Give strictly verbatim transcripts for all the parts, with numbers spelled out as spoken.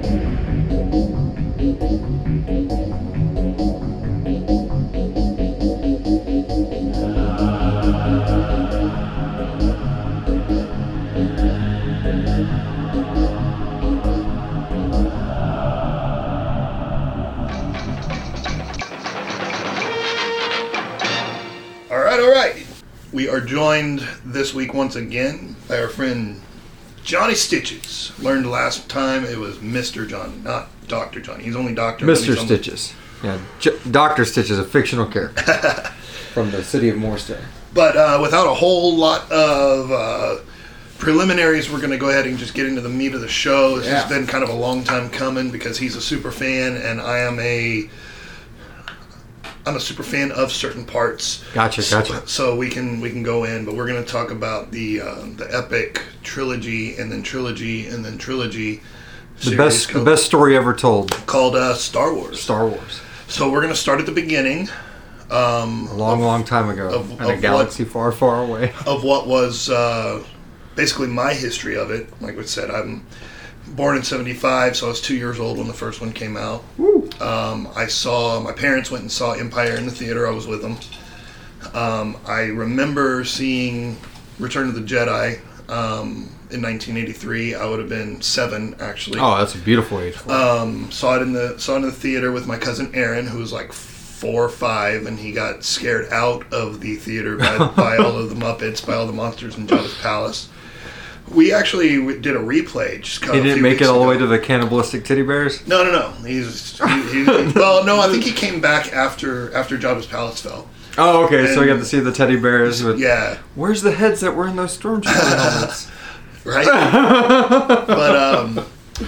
We are joined this week once again by our friend Johnny Stitches. Learned last time it was Mister Johnny, not Doctor Johnny. He's only Doctor Mister Stitches. Yeah, J- Doctor Stitches, a fictional character from the city of Morristown. But uh, without a whole lot of uh, preliminaries, we're going to go ahead and just get into the meat of the show. This yeah. has been kind of a long time coming because he's a super fan and I am a... I'm a super fan of certain parts. Gotcha, gotcha. So, so we can we can go in, but we're going to talk about the uh, the epic trilogy, and then trilogy, and then trilogy. The best called, the best story ever told. Called uh, Star Wars. Star Wars. So we're going to start at the beginning. Um, a long, of, long time ago, of, in of a galaxy what, far, far away. Of what was uh, basically my history of it. Like we said, I'm born in seventy-five, so I was two years old when the first one came out. Woo. Um, I saw, my parents went and saw Empire in the theater. I was with them. Um, I remember seeing Return of the Jedi um, in nineteen eighty-three. I would have been seven, actually. Oh, that's a beautiful age. Um, saw it in the saw it in the theater with my cousin Aaron, who was like four or five, and he got scared out of the theater by, by all of the Muppets, by all the monsters in Jabba's palace. We actually did a replay. Just he didn't make it all the way to the cannibalistic teddy bears? No, no, no. He's he, he, well, no. I think he came back after after Jabba's palace fell. Oh, okay. And, so you got to see the teddy bears. With, yeah. Where's the heads that were in those stormtrooper helmets? Right. But um,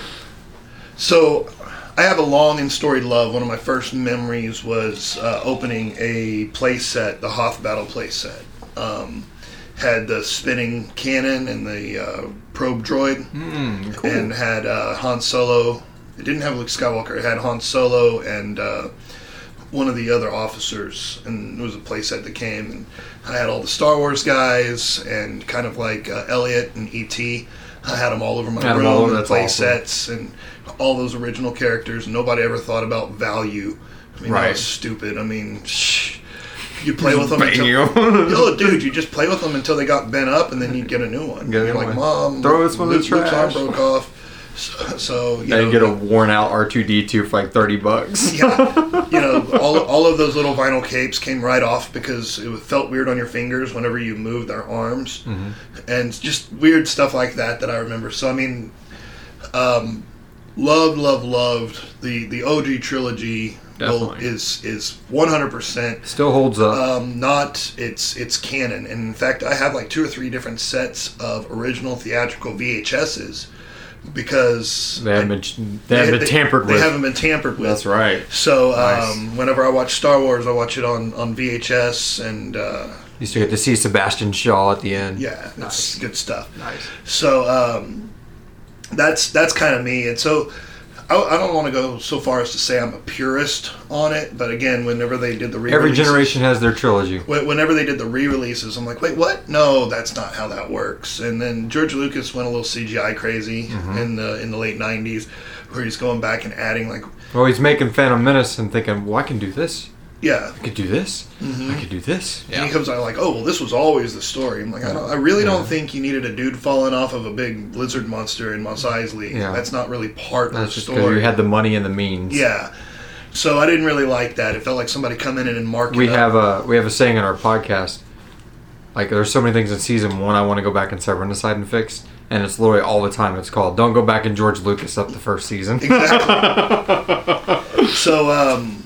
so I have a long and storied love. One of my first memories was uh, opening a play set, the Hoth Battle play set. Um, had the spinning cannon and the uh, probe droid, mm, cool. and had uh, Han Solo. It didn't have Luke Skywalker. It had Han Solo and uh, one of the other officers, and it was a playset that came. And I had all the Star Wars guys, and kind of like uh, Elliot and E T I had them all over my had room, and play awesome. sets, and all those original characters. Nobody ever thought about value. I mean, right. that was stupid. I mean, shh. You play with them Bang until, you. oh, dude, you just play with them until they got bent up, and then you'd get a new one. Get You're like, one. Mom, throw this one in the Luke's arm trash. broke off. So, so you and know, get a worn out R two D two for like thirty bucks. Yeah, you know, all all of those little vinyl capes came right off because it felt weird on your fingers whenever you moved their arms, mm-hmm. and just weird stuff like that that I remember. So I mean, um, loved, loved, loved the the O G trilogy. Will, is is one hundred percent still holds up. Um, not it's it's canon, and in fact, I have like two or three different sets of original theatrical V H S's because they haven't been they haven't they, been tampered they, with. They haven't been tampered with. That's right. So um, nice. Whenever I watch Star Wars, I watch it on, on V H S, and uh, you still get to see Sebastian Shaw at the end. Yeah, that's nice. Good stuff. Nice. So um, that's that's kind of me, and so. I, I don't want to go so far as to say I'm a purist on it, but again, whenever they did the re-releases... Every generation has their trilogy. Whenever they did the re-releases, I'm like, wait, what? No, that's not how that works. And then George Lucas went a little C G I crazy mm-hmm. in the in the late nineties, where he's going back and adding, like... Well, he's making Phantom Menace and thinking, well, I can do this. Yeah. I could do this. Mm-hmm. I could do this. Yeah. And he comes out like, oh, well, this was always the story. I'm like, I, don't, I really yeah. don't think you needed a dude falling off of a big lizard monster in Mos Eisley. Yeah. That's not really part That's of the just story. Because you had the money and the means. Yeah. So I didn't really like that. It felt like somebody come in and mark it we up. have a We have a saying in our podcast, like, there's so many things in season one I want to go back and sever and decide and fix. And it's literally all the time. It's called, don't go back and George Lucas up the first season. Exactly. so, um...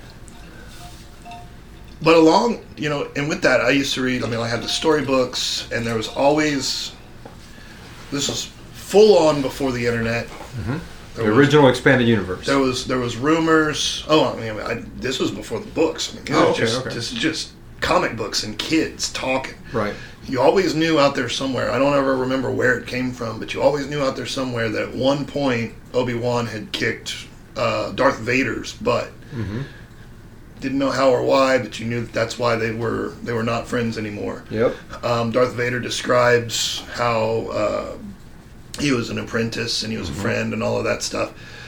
But along, you know, and with that, I used to read, I mean, I had the storybooks, and there was always, this was full on before the internet. Mm-hmm. The was, original expanded universe. There was there was rumors. Oh, I mean, I, this was before the books. I mean, oh, okay, just, okay. This is just comic books and kids talking. Right. You always knew out there somewhere, I don't ever remember where it came from, but you always knew out there somewhere that at one point Obi-Wan had kicked uh, Darth Vader's butt. Mm-hmm. Didn't know how or why, but you knew that that's why they were they were not friends anymore. Yep. Um, Darth Vader describes how uh, he was an apprentice and he was mm-hmm. a friend and all of that stuff.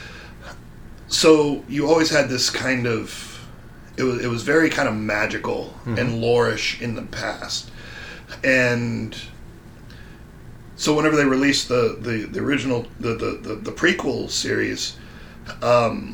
so you always had this kind of, it was it was very kind of magical mm-hmm. and lore-ish in the past, and so whenever they released the the, the original the, the, the, the prequel series, um,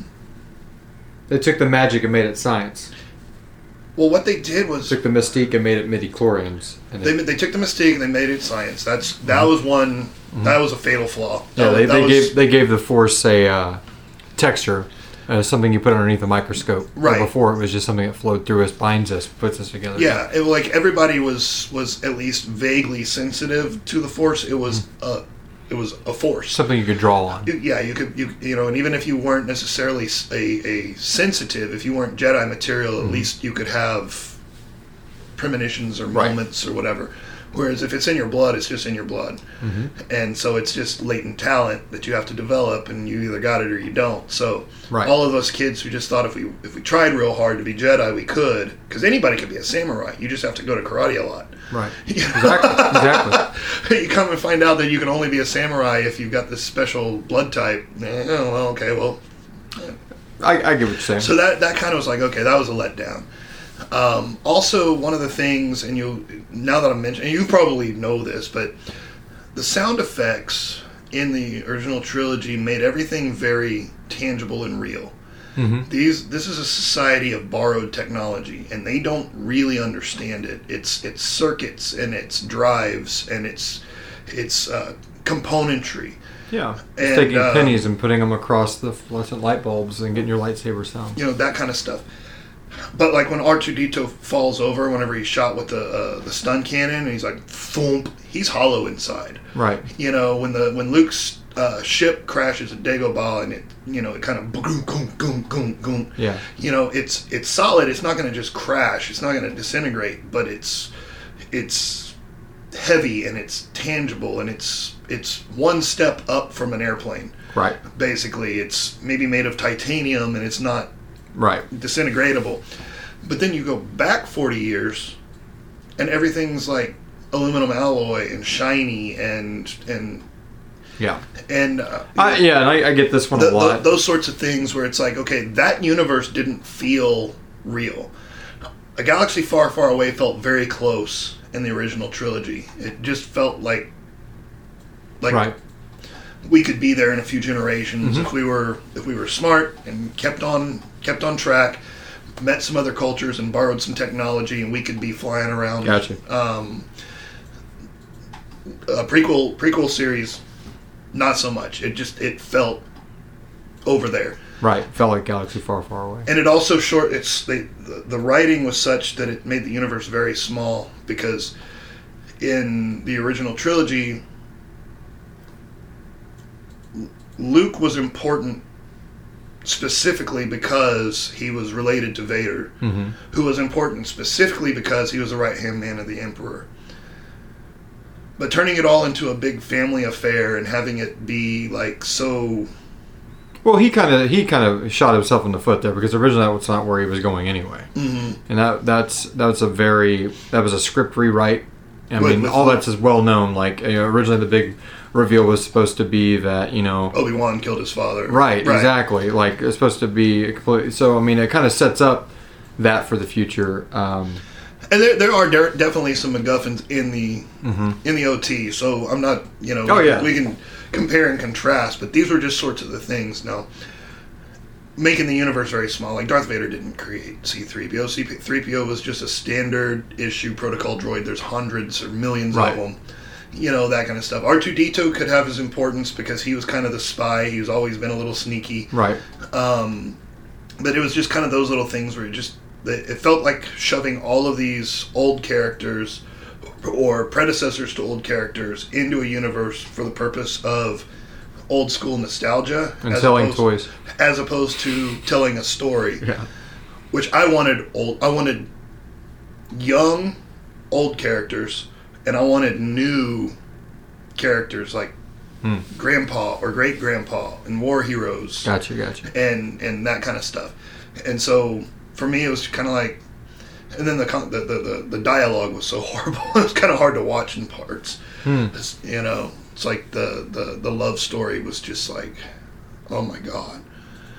they took the magic and made it science. Well, what they did was took the mystique and made it midi-chlorians. And they it, they took the mystique and they made it science. That's that mm-hmm. was one mm-hmm. that was a fatal flaw. Yeah, that, they, that they was, gave they gave the Force a uh, texture, uh, something you put underneath a microscope. Right. But before it was just something that flowed through us, binds us, puts us together. Yeah, it, like everybody was was at least vaguely sensitive to the Force. It was mm-hmm. a it was a force, something you could draw on. Yeah, you could you you know, and even if you weren't necessarily a, a sensitive, if you weren't Jedi material, at mm-hmm. least you could have premonitions or moments right. or whatever. Whereas if it's in your blood, it's just in your blood. Mm-hmm. And so it's just latent talent that you have to develop, and you either got it or you don't. So right. all of us kids who just thought if we if we tried real hard to be Jedi, we could. Because anybody could be a samurai. You just have to go to karate a lot. Right. Exactly. Exactly. You come and find out that you can only be a samurai if you've got this special blood type. Eh, oh, well, okay, well. I, I get what you're saying. So that, that kind of was like, okay, that was a letdown. Um, also, one of the things, and you now that I'm mentioning, you probably know this, but the sound effects in the original trilogy made everything very tangible and real. Mm-hmm. These this is a society of borrowed technology, and they don't really understand it. It's it's circuits and it's drives and it's it's uh, componentry. Yeah, and, taking uh, pennies and putting them across the fluorescent light bulbs and getting your lightsaber sound. You know, that kind of stuff. But like when R two D two falls over, whenever he's shot with the uh, the stun cannon, and he's like, thump, he's hollow inside. Right. You know, when the when Luke's uh, ship crashes at Dagobah, and it you know it kind of boom boom boom boom boom. Yeah. You know, it's it's solid. It's not going to just crash. It's not going to disintegrate. But it's it's heavy and it's tangible and it's it's one step up from an airplane. Right. Basically, it's maybe made of titanium and it's not. Right. Disintegratable. But then you go back forty years and everything's like aluminum alloy and shiny and and yeah and uh, I, yeah and I, I get this one the, a lot. The, those sorts of things where it's like, okay, that universe didn't feel real. A Galaxy Far, Far Away felt very close in the original trilogy. It just felt like like right. we could be there in a few generations mm-hmm. if we were if we were smart and kept on kept on track, met some other cultures and borrowed some technology, and we could be flying around. Gotcha. Um, a prequel prequel series, not so much. It just it felt over there. Right, felt like Galaxy Far, Far Away. And it also short. It's they, the the writing was such that it made the universe very small, because in the original trilogy, Luke was important specifically because he was related to Vader, mm-hmm. who was important specifically because he was the right-hand man of the Emperor. But turning it all into a big family affair and having it be like so... Well, he kind of he kind of shot himself in the foot there, because originally that was not where he was going anyway. Mm-hmm. And that that's that's a very... That was a script rewrite. I mean, with, all with, that's as well known. Like, you know, originally the big reveal was supposed to be that, you know... Obi-Wan killed his father. Right, right. Exactly. Like, it's supposed to be... Completely, so, I mean, it kind of sets up that for the future. Um, and there there are de- definitely some MacGuffins in the mm-hmm. in the O T, so I'm not, you know... Oh, yeah. We can compare and contrast, but these were just sorts of the things. Now, making the universe very small. Like, Darth Vader didn't create C three P O. C three P O was just a standard issue protocol droid. There's hundreds or millions right. of them. You know, that kind of stuff. R two D two could have his importance because he was kind of the spy. He's always been a little sneaky. Right. Um, but it was just kind of those little things where it just... It felt like shoving all of these old characters or predecessors to old characters into a universe for the purpose of old school nostalgia. And selling opposed, toys. As opposed to telling a story. Yeah. Which I wanted old... I wanted young, old characters... And I wanted new characters like hmm. Grandpa or Great Grandpa and War Heroes. Gotcha, gotcha. And and that kind of stuff. And so for me, it was kind of like, and then the the, the the dialogue was so horrible. It was kind of hard to watch in parts. Hmm. You know, it's like the, the the love story was just like, oh my god.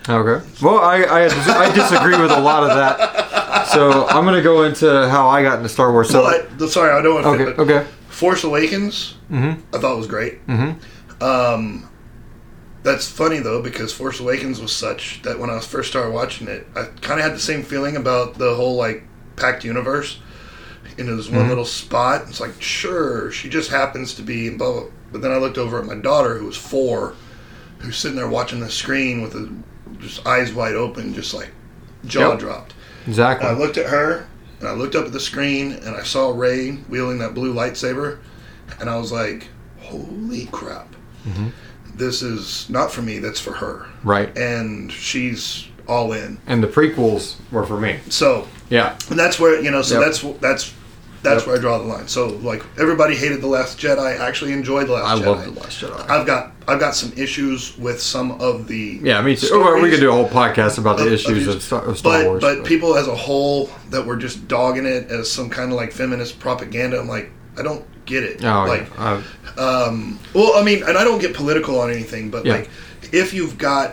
Okay. Well, I I, I disagree with a lot of that. So I'm going to go into how I got into Star Wars. So well, I, sorry, I don't want to. Okay. Okay. Force Awakens, mm-hmm. I thought was great. Mm-hmm. Um, that's funny though, because Force Awakens was such that when I first started watching it, I kind of had the same feeling about the whole like packed universe. Into this one mm-hmm. little spot. It's like, sure, she just happens to be blah, blah. But then I looked over at my daughter, who was four, who's sitting there watching the screen with the, just eyes wide open, just like jaw yep. dropped. Exactly. And I looked at her, and I looked up at the screen, and I saw Rey wielding that blue lightsaber, and I was like, holy crap. Mm-hmm. This is not for me, that's for her. Right. And she's all in. And the prequels were for me. So, yeah. And that's where, you know, so yep. that's that's that's yep. where I draw the line. So, like, everybody hated The Last Jedi. I actually enjoyed The Last I Jedi. I love The Last Jedi. I've got I've got some issues with some of the Yeah, me too. Oh, we could do a whole podcast about the of, issues of, of Star, of Star but, Wars. But, but people as a whole that were just dogging it as some kind of, like, feminist propaganda, I'm like, I don't get it. Oh, like, yeah. um, well, I mean, and I don't get political on anything, but, yeah. like, if you've got...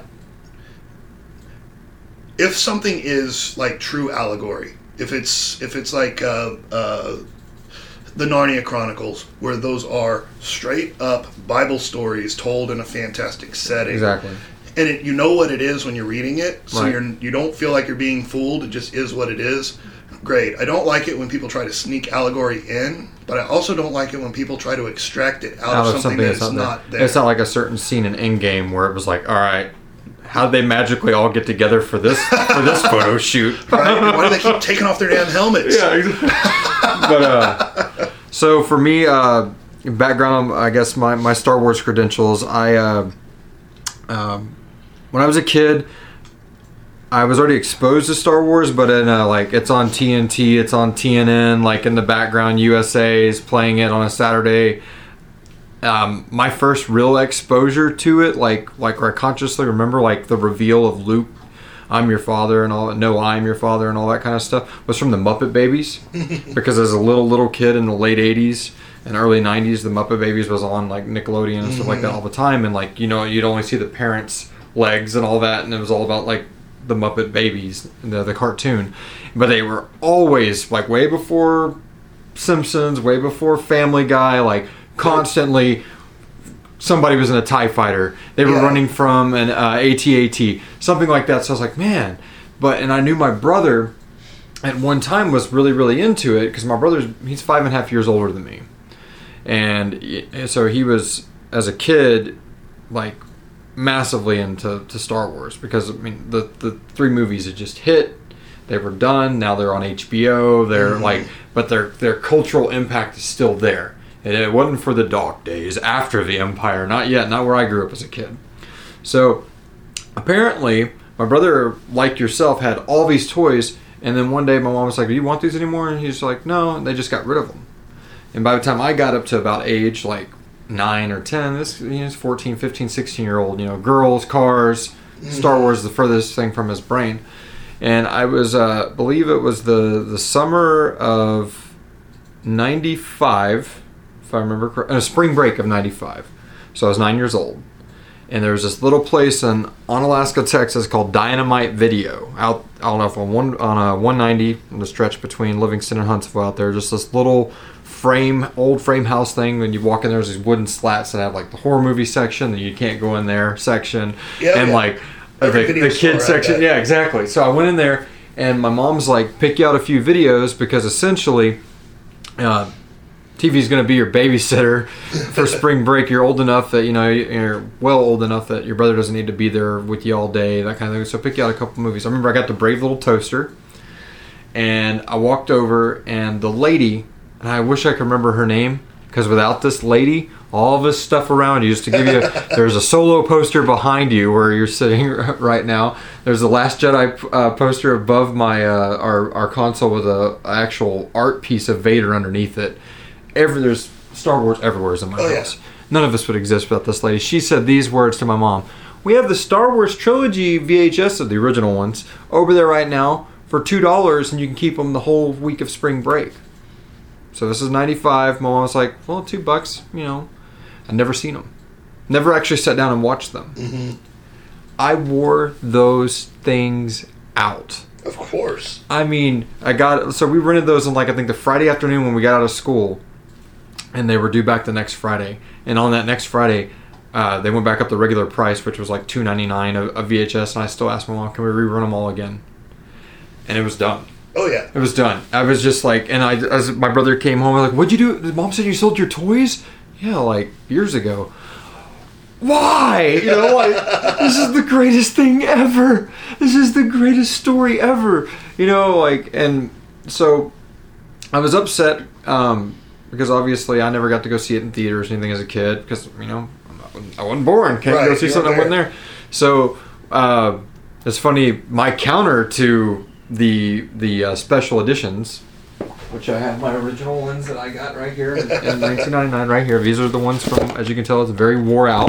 If something is, like, true allegory, if it's if it's like uh, uh, the Narnia Chronicles, where those are straight up Bible stories told in a fantastic setting, exactly, and it, you know what it is when you're reading it, so right. you're you don't feel like you're being fooled. It just is what it is. Great. I don't like it when people try to sneak allegory in, but I also don't like it when people try to extract it out, out of, something, something that's, that's not there. there. It's not like a certain scene in Endgame where it was like, all right, how did they magically all get together for this for this photo shoot? Right? Why do they keep taking off their damn helmets? Yeah, exactly. But uh, so for me, uh, background, I guess my, my Star Wars credentials. I uh, um, when I was a kid, I was already exposed to Star Wars, but in uh, like it's on T N T, it's on T N N, like in the background, U S A is playing it on a Saturday. Um, my first real exposure to it, like like where I consciously remember like the reveal of Luke, I'm your father and all that, no, I'm your father and all that kind of stuff, was from the Muppet Babies. Because as a little, little kid in the late eighties and early nineties, the Muppet Babies was on like Nickelodeon and stuff like that all the time. And like, you know, you'd only see the parents' legs and all that, and it was all about like the Muppet Babies, the, the cartoon. But they were always like way before Simpsons, way before Family Guy, like constantly somebody was in a TIE fighter. They were yeah. running from an uh, A T A T, something like that. So I was like, man. But, and I knew my brother at one time was really, really into it because my brother's, he's five and a half years older than me. And so he was, as a kid, like massively into to Star Wars because, I mean, the, the three movies had just hit. They were done. Now they're on H B O. They're mm-hmm. like, but their their cultural impact is still there. And it wasn't for the dark days after the Empire. Not yet. Not where I grew up as a kid. So apparently, my brother, like yourself, had all these toys. And then one day my mom was like, do you want these anymore? And he's like, no. And they just got rid of them. And by the time I got up to about age like nine or ten, this you know, fourteen, fifteen, sixteen year old, you know, girls, cars, mm-hmm. Star Wars is the furthest thing from his brain. And I was, uh, believe it was the, the summer of ninety-five, if I remember correctly, uh, spring break of ninety-five. So I was nine years old. And there was this little place in Onalaska, Texas called Dynamite Video. Out, I don't know if on one on a one ninety, on the stretch between Livingston and Huntsville out there, just this little frame, old frame house thing. When you walk in, there's these wooden slats that have like the horror movie section, and you can't go in there section. Yeah, and yeah. like the, the kids section. Yeah, exactly. So I went in there, and my mom's like, pick you out a few videos because essentially, uh, T V's going to be your babysitter for spring break. You're old enough that, you know, you're well old enough that your brother doesn't need to be there with you all day, that kind of thing. So pick you out a couple movies. I remember I got the Brave Little Toaster, and I walked over, and the lady, and I wish I could remember her name, because without this lady, all of this stuff around you, just to give you, a, there's a Solo poster behind you where you're sitting right now. There's the Last Jedi uh, poster above my uh, our, our console with a actual art piece of Vader underneath it. Every, there's Star Wars everywhere in my oh, house. Yeah. None of this would exist without this lady. She said these words to my mom. We have the Star Wars trilogy V H S of the original ones over there right now for two dollars, and you can keep them the whole week of spring break. So this is ninety-five. My mom was like, well, two bucks, you know. I'd never seen them. Never actually sat down and watched them. Mm-hmm. I wore those things out. Of course. I mean, I got so we rented those on like I think the Friday afternoon when we got out of school, and they were due back the next Friday. And on that next Friday, uh, they went back up the regular price, which was like two ninety-nine a, a V H S. And I still asked my mom, "Can we rerun them all again?" And it was done. Oh yeah, it was done. I was just like, and I as my brother came home, I was like, "What'd you do?" Mom said you sold your toys. Yeah, like years ago. Why? You know, like, this is the greatest thing ever. This is the greatest story ever. You know, like, and so I was upset um, because obviously I never got to go see it in theaters or anything as a kid because, you know, I wasn't born. Can't right, go see something I wasn't there. So uh, it's funny, my counter to the the uh, special editions, which I have my original ones that I got right here in, in nineteen ninety-nine right here. These are the ones from, as you can tell, it's very wore out.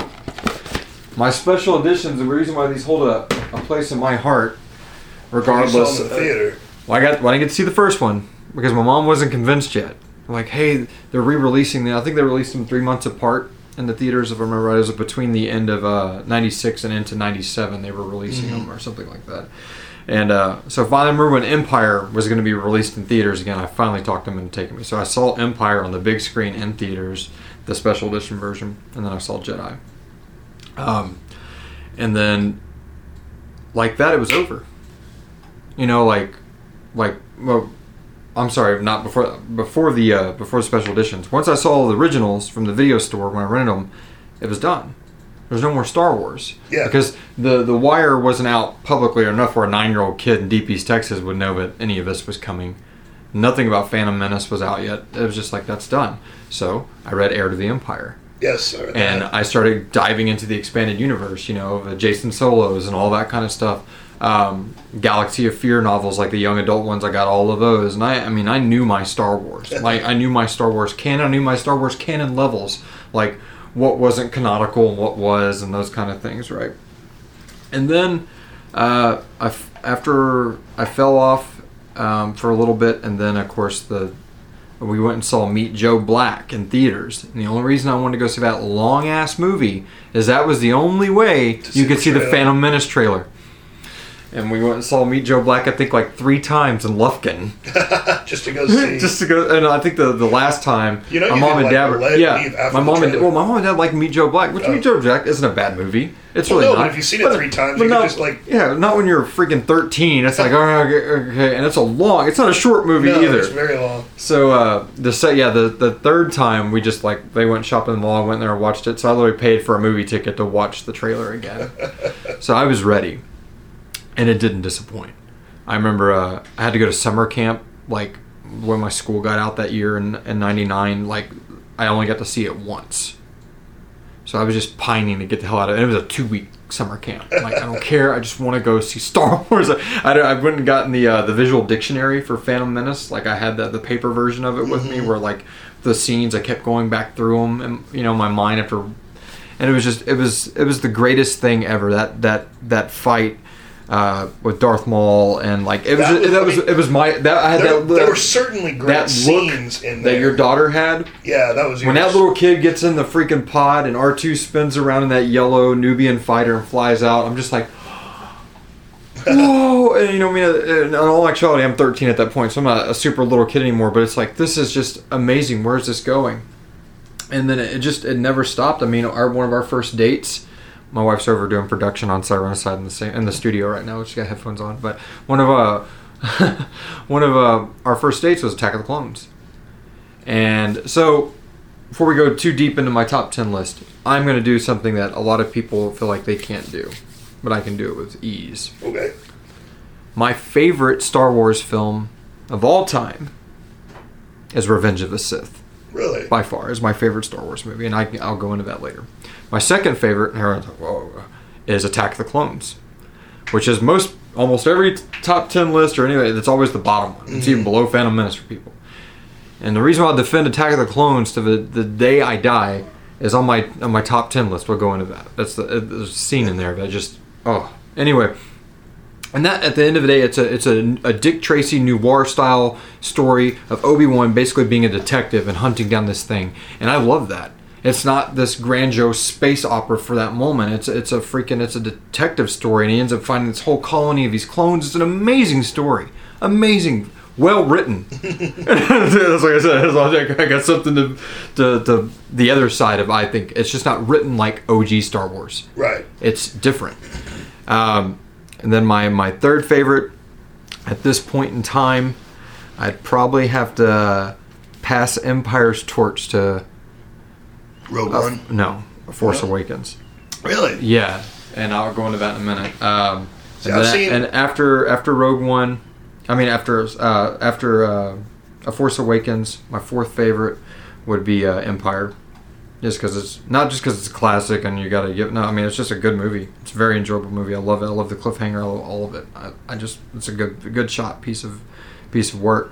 My special editions, the reason why these hold a, a place in my heart, regardless. You saw them in the theater. Uh, well, I got, well, I didn't get to see the first one because my mom wasn't convinced yet. Like, hey, they're re-releasing them. I think they released them three months apart in the theaters, if I remember right. It was between the end of uh, ninety-six and into ninety-seven they were releasing mm-hmm. them or something like that. And uh, so finally, I remember when Empire was going to be released in theaters again, I finally talked them into taking me. So I saw Empire on the big screen in theaters, the special edition version, and then I saw Jedi. Um, and then, like that, it was over. You know, like, like, well, I'm sorry, not before, before the, uh, before the special editions. Once I saw the originals from the video store when I rented them, it was done. There's no more Star Wars. Yeah. Because the, the wire wasn't out publicly enough where a nine-year-old kid in Deep East Texas would know that any of this was coming. Nothing about Phantom Menace was out yet. It was just like, that's done. So I read Heir to the Empire. Yes. I and I started diving into the expanded universe, you know, the Jason Solos and all that kind of stuff. Um, Galaxy of Fear novels, like the young adult ones, I got all of those. And I, I mean, I knew my Star Wars. Like, I knew my Star Wars canon. I knew my Star Wars canon levels. Like, what wasn't canonical and what was, and those kind of things, right? And then, uh, I f- after I fell off um, for a little bit, and then, of course, the we went and saw Meet Joe Black in theaters. And the only reason I wanted to go see that long-ass movie is that was the only way you could see the Phantom Menace trailer. And we went and saw Meet Joe Black, I think, like three times in Lufkin. Just to go see. Just to go, and I think the, the last time, you know, my you mom and like dad were, leave yeah, my mom and well, my mom and dad like Meet Joe Black, which oh. Meet Joe Black isn't a bad movie. It's well, really no, not. But if you've seen it but, three times, you not, can just like yeah, not when you're freaking thirteen. It's like oh, okay, okay, and it's a long. It's not a short movie no, either. It's very long. So uh, the set, yeah, the the third time we just like they went shopping in the mall, went there and watched it. So I literally paid for a movie ticket to watch the trailer again. So I was ready, and it didn't disappoint. I remember uh, I had to go to summer camp, like, when my school got out that year in, in ninety-nine. Like, I only got to see it once. So I was just pining to get the hell out of it. It was a two-week summer camp. I'm like, I don't care. I just want to go see Star Wars. I, I went and gotten the uh, the visual dictionary for Phantom Menace. Like, I had the, the paper version of it with mm-hmm. me where, like, the scenes, I kept going back through them and, you know, my mind after... And it was just, it was it was the greatest thing ever. That, that, that fight... Uh, with Darth Maul and like it was that was, that was it was my that I had there, that there were certainly great that scenes in there that your daughter had. Yeah, that was yours. When that little kid gets in the freaking pod and R two spins around in that yellow Nubian fighter and flies out. I'm just like, whoa! And you know, I mean, in all actuality, I'm thirteen at that point, so I'm not a super little kid anymore. But it's like this is just amazing. Where's this going? And then it just it never stopped. I mean, our one of our first dates. My wife's over doing production on Sirenicide in the same, in the studio right now. She's got headphones on. But one of uh, one of uh, our first dates was Attack of the Clones. And so, before we go too deep into my top ten list, I'm going to do something that a lot of people feel like they can't do, but I can do it with ease. Okay. My favorite Star Wars film of all time is Revenge of the Sith. Really? By far, is my favorite Star Wars movie, and I, I'll go into that later. My second favorite whoa, is Attack of the Clones, which is most almost every top ten list or anyway, it's always the bottom one. It's mm-hmm. even below Phantom Menace for people. And the reason why I defend Attack of the Clones to the, the day I die is on my on my top ten list. We'll go into that. That's the there's a scene in there that just oh anyway. And that, at the end of the day, it's a it's a, a Dick Tracy noir style story of Obi-Wan basically being a detective and hunting down this thing, and I love that. It's not this grandiose space opera for that moment. It's it's a freaking it's a detective story, and he ends up finding this whole colony of these clones. It's an amazing story, amazing, well written. That's like I said, I got something to, to to the other side of. I think it's just not written like O G Star Wars. Right. It's different. Um, and then my my third favorite at this point in time, I'd probably have to pass Empire's torch to. Rogue Uh, One? no, Force No? Awakens. Really? Yeah, and I'll go into that in a minute. Um, See, and, I've then- seen- and after after Rogue One, I mean after uh, after uh, A Force Awakens, my fourth favorite would be uh, Empire, just because it's not just because it's a classic and you gotta give. No, I mean it's just a good movie. It's a very enjoyable movie. I love it. I love the cliffhanger. I love all of it. I, I just it's a good a good shot piece of piece of work.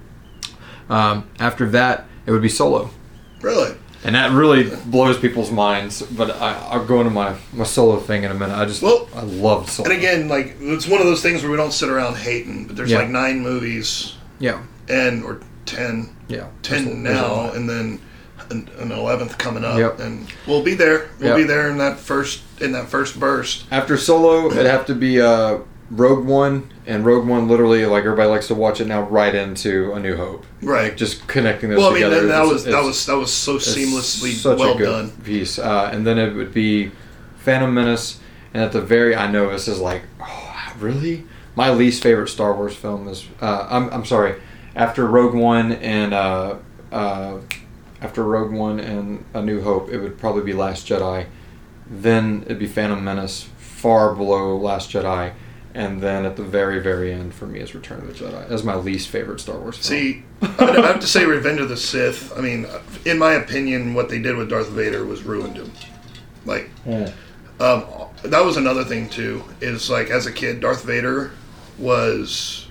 Um, after that, it would be Solo. Really? And that really blows people's minds, but I, I'll go into my, my Solo thing in a minute. I just, Well, I love Solo. And again, like, it's one of those things where we don't sit around hating, but there's Yeah. like nine movies, Yeah, and, or ten, yeah. ten There's a- there's a now, lot. and then an, an eleventh coming up, Yep. and we'll be there. We'll Yep. be there in that first, in that first burst. After Solo, it'd have to be uh, Rogue One, and Rogue One literally, like everybody likes to watch it now, right into A New Hope. Right. Just connecting those Well, I mean, together. then that It's- was, that it's- was, that was so it's seamlessly such well a good done. piece. Uh, and then it would be Phantom Menace, and at the very, I know this is like, oh, really? My least favorite Star Wars film is, uh, I'm, I'm sorry, after Rogue One and, uh, uh, after Rogue One and A New Hope, it would probably be Last Jedi. Then it'd be Phantom Menace, far below Last Jedi. And then at the very, very end for me is Return of the Jedi. That's my least favorite Star Wars film. See, I would- I have to say Revenge of the Sith. I mean, in my opinion, what they did with Darth Vader was ruined him. Like, Yeah. um, that was another thing too. Is like as a kid, Darth Vader was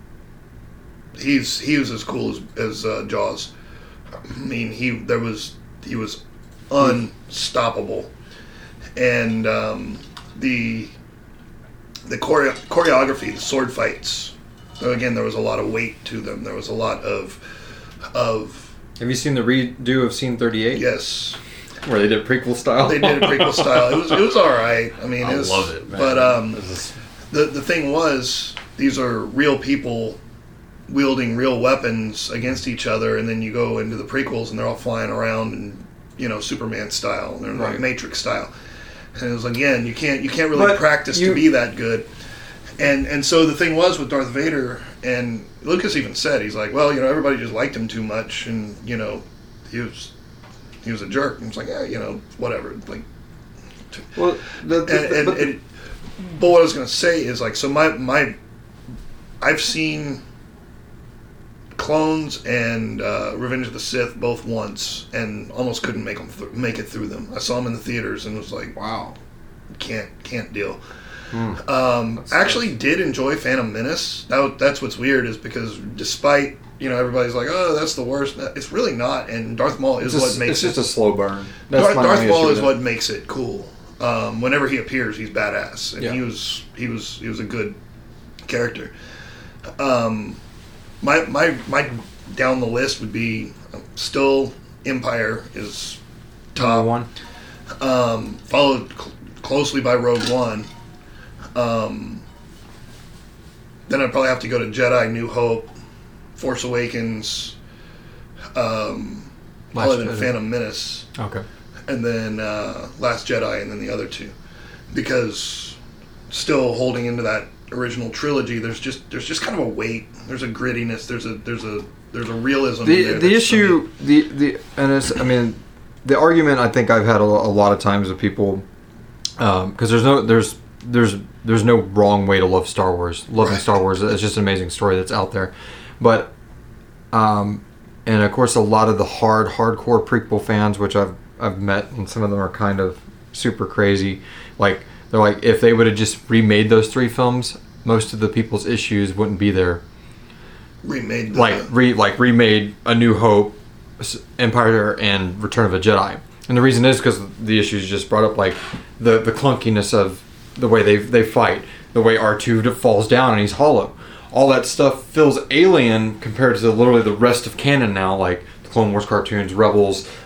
he's he was as cool as as uh, Jaws. I mean, he there was he was unstoppable, and um, the the choreo- choreography, the sword fights. So again, there was a lot of weight to them. There was a lot of of Have you seen the redo of Scene thirty-eight? yes. Where they did prequel style? They did a prequel style. It was it was all right. I mean, I it was, love it, man. But um, This is- the the thing was, these are real people wielding real weapons against each other, and then you go into the prequels, and they're all flying around, and you know, Superman style, they're like Right. Matrix style. And it was again, you can't you can't really But practice you- to be that good. And and so the thing was with Darth Vader, and Lucas even said, he's like, well, you know, everybody just liked him too much, and you know, he was he was a jerk. And it's like, yeah, you know, whatever. Like, well, the, and, the, and, but the- and but what I was gonna say is like, so my my I've seen Clones and uh, Revenge of the Sith both once, and almost couldn't make them th- make it through them. I saw them in the theaters and was like, wow. can't can't deal. Hmm. Um, That's actually, did enjoy Phantom Menace. That, that's what's weird is because despite you know everybody's like, oh, that's the worst. It's really not, and Darth Maul is It's, what just, makes it's it. just a slow burn. That's Darth, my Darth only Maul issue is with what it. makes it cool. Um, whenever he appears, he's badass, and Yeah. he was he was he was a good character. Um, my my my down the list would be um, still Empire is top Number one. um, followed cl- closely by Rogue One. Um, then I'd probably have to go to Jedi, New Hope, Force Awakens, um, Last probably then Jedi. Phantom Menace, Okay. and then uh, Last Jedi, and then the other two, because still holding into that original trilogy, there's just there's just kind of a weight, there's a grittiness, there's a there's a there's a realism. in The there the that's issue the the and it's I mean the argument I think I've had a, a lot of times with people because there's no there's there's there's no wrong way to love Star Wars. Loving Right. Star Wars, it's just an amazing story that's out there, but um and of course a lot of the hard hardcore prequel fans, which I've I've met, and some of them are kind of super crazy, like they're like if they would have just remade those three films, most of the people's issues wouldn't be there. remade the, like re like remade A New Hope, S- Empire, and Return of a Jedi. And the reason is because the issues you just brought up, like the the clunkiness of the way they they fight, the way R two falls down and he's hollow. All that stuff feels alien compared to literally the rest of canon now, like the Clone Wars cartoons, Rebels,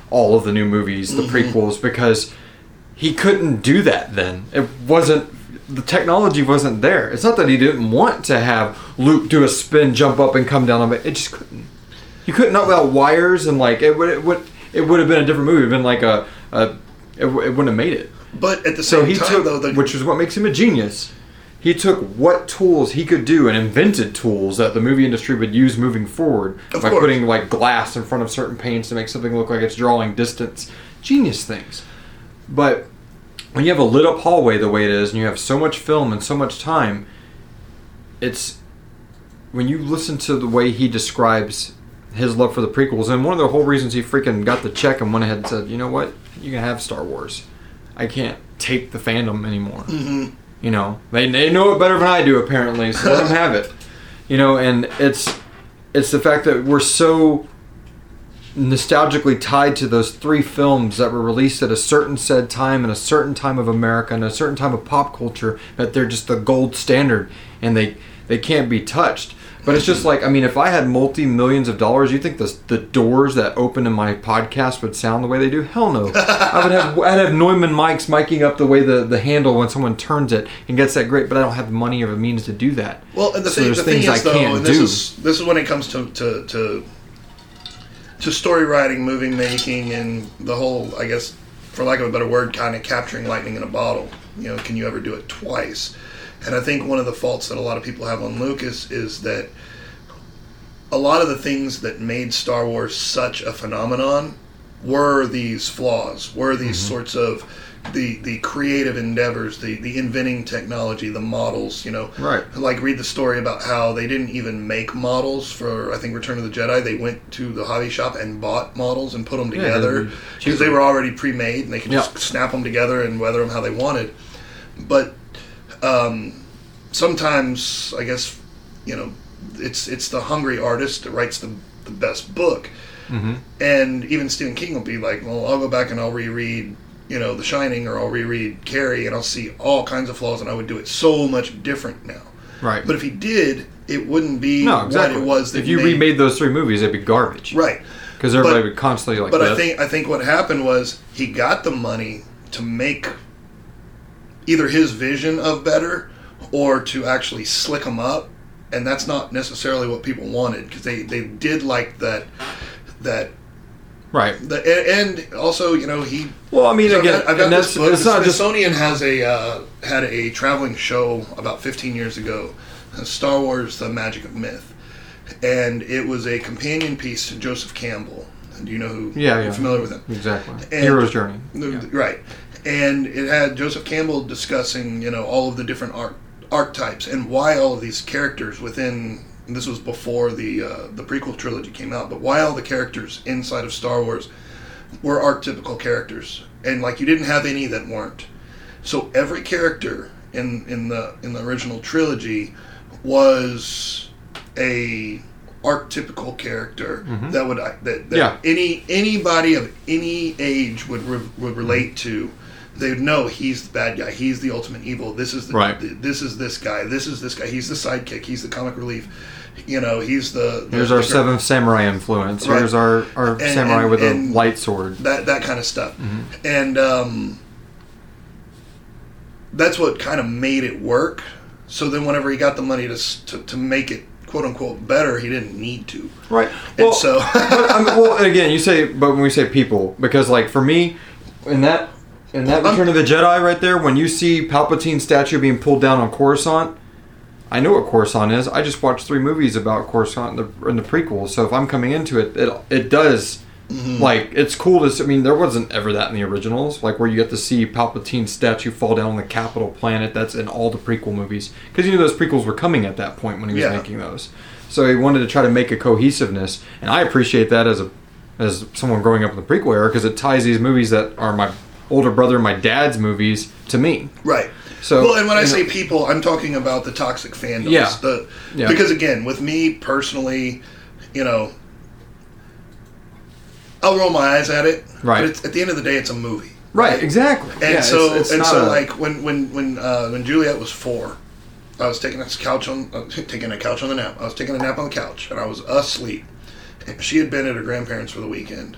all of the new movies, the mm-hmm. prequels, because he couldn't do that then. It wasn't, the technology wasn't there. It's not that he didn't want to have Luke do a spin, jump up, and come down on it. It just couldn't. You couldn't, not without wires, and like, it would, it would, it would have been a different movie. It would have been like a, a it, it wouldn't have made it. But at the same so he time, took, though, the... which is what makes him a genius. He took what tools he could do and invented tools that the movie industry would use moving forward of by course. putting like glass in front of certain paints to make something look like it's drawing distance. Genius things. But when you have a lit up hallway the way it is, and you have so much film and so much time, it's when you listen to the way he describes his love for the prequels, and one of the whole reasons he freaking got the check and went ahead and said, you know what, you can have Star Wars. I can't take the fandom anymore. Mm-hmm. You know, they they know it better than I do apparently, so let them have it. You know, and it's it's the fact that we're so nostalgically tied to those three films that were released at a certain said time in a certain time of America and a certain time of pop culture, that they're just the gold standard and they they can't be touched. But it's just like, I mean, if I had multi-millions of dollars, you think the the doors that open in my podcast would sound the way they do? Hell no. I would have I'd have Neumann mics miking up the way the, the handle when someone turns it and gets that great, but I don't have the money or the means to do that. Well, and the, so thing, the thing is, though, and this is, this is when it comes to, to, to, to story writing, movie making, and the whole, I guess, for lack of a better word, kind of capturing lightning in a bottle. You know, can you ever do it twice? And I think one of the faults that a lot of people have on Lucas is that a lot of the things that made Star Wars such a phenomenon were these flaws, were these mm-hmm. sorts of the the creative endeavors, the, the inventing technology, the models, you know. Right. Like, read the story about how they didn't even make models for, I think, Return of the Jedi. They went to the hobby shop and bought models and put them together because yeah, they were already pre-made and they could just yep. snap them together and weather them how they wanted. But Um, sometimes, I guess, you know, it's it's the hungry artist that writes the, the best book. Mm-hmm. And even Stephen King will be like, well, I'll go back and I'll reread, you know, The Shining, or I'll reread Carrie, and I'll see all kinds of flaws, and I would do it so much different now. Right. But if he did, it wouldn't be no, exactly. what it was that if you made. remade those three movies, it'd be garbage. Right. Because everybody but, would constantly like But that. I think I think what happened was he got the money to make either his vision of better or to actually slick them up, and that's not necessarily what people wanted, because they, they did like that that right. The, and also, you know, he. Well, I mean, so again, I've got, I've got this book. It's The not Smithsonian just... has a uh, had a traveling show about fifteen years ago, Star Wars: The Magic of Myth, and it was a companion piece to Joseph Campbell. Do you know who? Yeah, you're yeah. familiar with him? Exactly. And, Hero's Journey. The, yeah. Right, and it had Joseph Campbell discussing, you know, all of the different arc archetypes and why all of these characters within. And this was before the uh, the prequel trilogy came out, but why all the characters inside of Star Wars were archetypical characters, and like you didn't have any that weren't. So every character in in the in the original trilogy was a archetypical character mm-hmm. that would that, that yeah. any anybody of any age would re, would relate to. They would know he's the bad guy. He's the ultimate evil. This is the, right. the this is this guy. This is this guy. He's the sidekick. He's the comic relief. You know, he's the. the Here's the, our the, Seventh Samurai influence. Right. Here's our, our and, samurai and, with and a light sword. That that kind of stuff, mm-hmm. and um, that's what kind of made it work. So then, whenever he got the money to to, to make it quote unquote better, he didn't need to. Right. And well, so. but, um, well, again, you say, but when we say people, because like for me, in that. In that Return of the Jedi right there, when you see Palpatine's statue being pulled down on Coruscant, I know what Coruscant is. I just watched three movies about Coruscant in the, in the prequels, so if I'm coming into it, it, it does, mm-hmm. like, it's cool to see. I mean, there wasn't ever that in the originals, like where you get to see Palpatine's statue fall down on the capital planet. That's in all the prequel movies. Because you knew those prequels were coming at that point when he was yeah. making those. So he wanted to try to make a cohesiveness, and I appreciate that as a as someone growing up in the prequel era, because it ties these movies that are my older brother and my dad's movies to me. Right. So, well, and when I say know, people, I'm talking about the toxic fandoms. Yeah. The, yeah. Because again, with me personally, you know, I'll roll my eyes at it. Right. But it's, at the end of the day, it's a movie. Right. right? Exactly. And yeah, so, it's, it's and so, a... like when when when uh, when Juliet was four, I was taking a couch on uh, taking a couch on the nap. I was taking a nap on the couch, and I was asleep. And she had been at her grandparents for the weekend.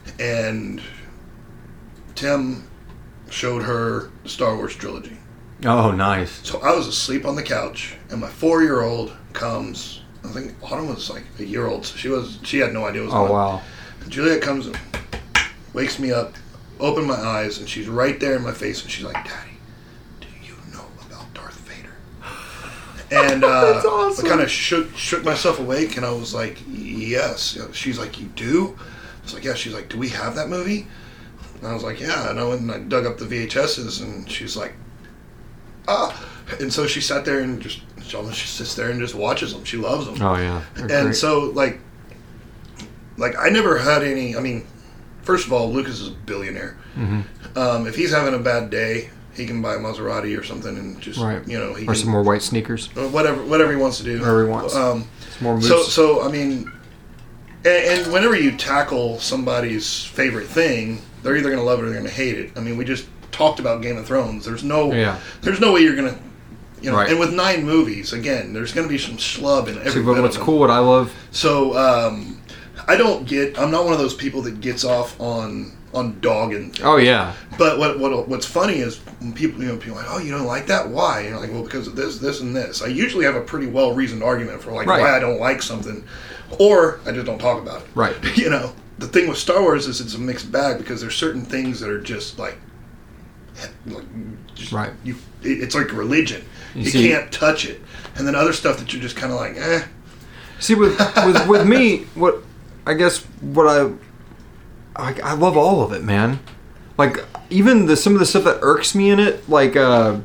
and Tim showed her the Star Wars trilogy. Oh, nice. So I was asleep on the couch, and my four-year-old comes. I think Autumn was like a year old, so she was she had no idea what was oh, going on. wow. And Juliet comes and wakes me up, open my eyes, and she's right there in my face, and she's like, "Daddy, do you know about Darth Vader?" And uh, That's awesome. I kind of shook shook myself awake, and I was like, "Yes." She's like, "You do?" I was like, "Yeah." She's like, "Do we have that movie?" And I was like, "Yeah." And I went and I dug up the V H S's, and she's like, "Ah." And so she sat there and just she sits there and just watches them. She loves them. Oh, yeah. And great. so like, like I never had any. I mean, first of all, Lucas is a billionaire. Mm-hmm. Um, if he's having a bad day, he can buy a Maserati or something and just right. you know he or can, some more white sneakers. Whatever, whatever he wants to do. Whatever he wants. Um, Some more moves. so, so I mean, and, and whenever you tackle somebody's favorite thing, they're either going to love it or they're going to hate it. I mean, we just talked about Game of Thrones. There's no, yeah. there's no way you're going to, you know. Right. And with nine movies, again, there's going to be some schlub in every. See, but bit what's of them. cool, what I love. So, um, I don't get. I'm not one of those people that gets off on on dogging things. Oh, yeah. But what what what's funny is when people, you know, people are like, oh, you don't like that? Why? And you're like, well, because of this, this, and this. I usually have a pretty well reasoned argument for like Right. why I don't like something, or I just don't talk about it. Right. You know, the thing with Star Wars is it's a mixed bag because there's certain things that are just like, like just, Right. You, it, it's like religion. You You, see- can't touch it, and then other stuff that you're just kind of like, eh. See, with, with with me, what I guess what I, I I love all of it, man. Like even the some of the stuff that irks me in it, like uh,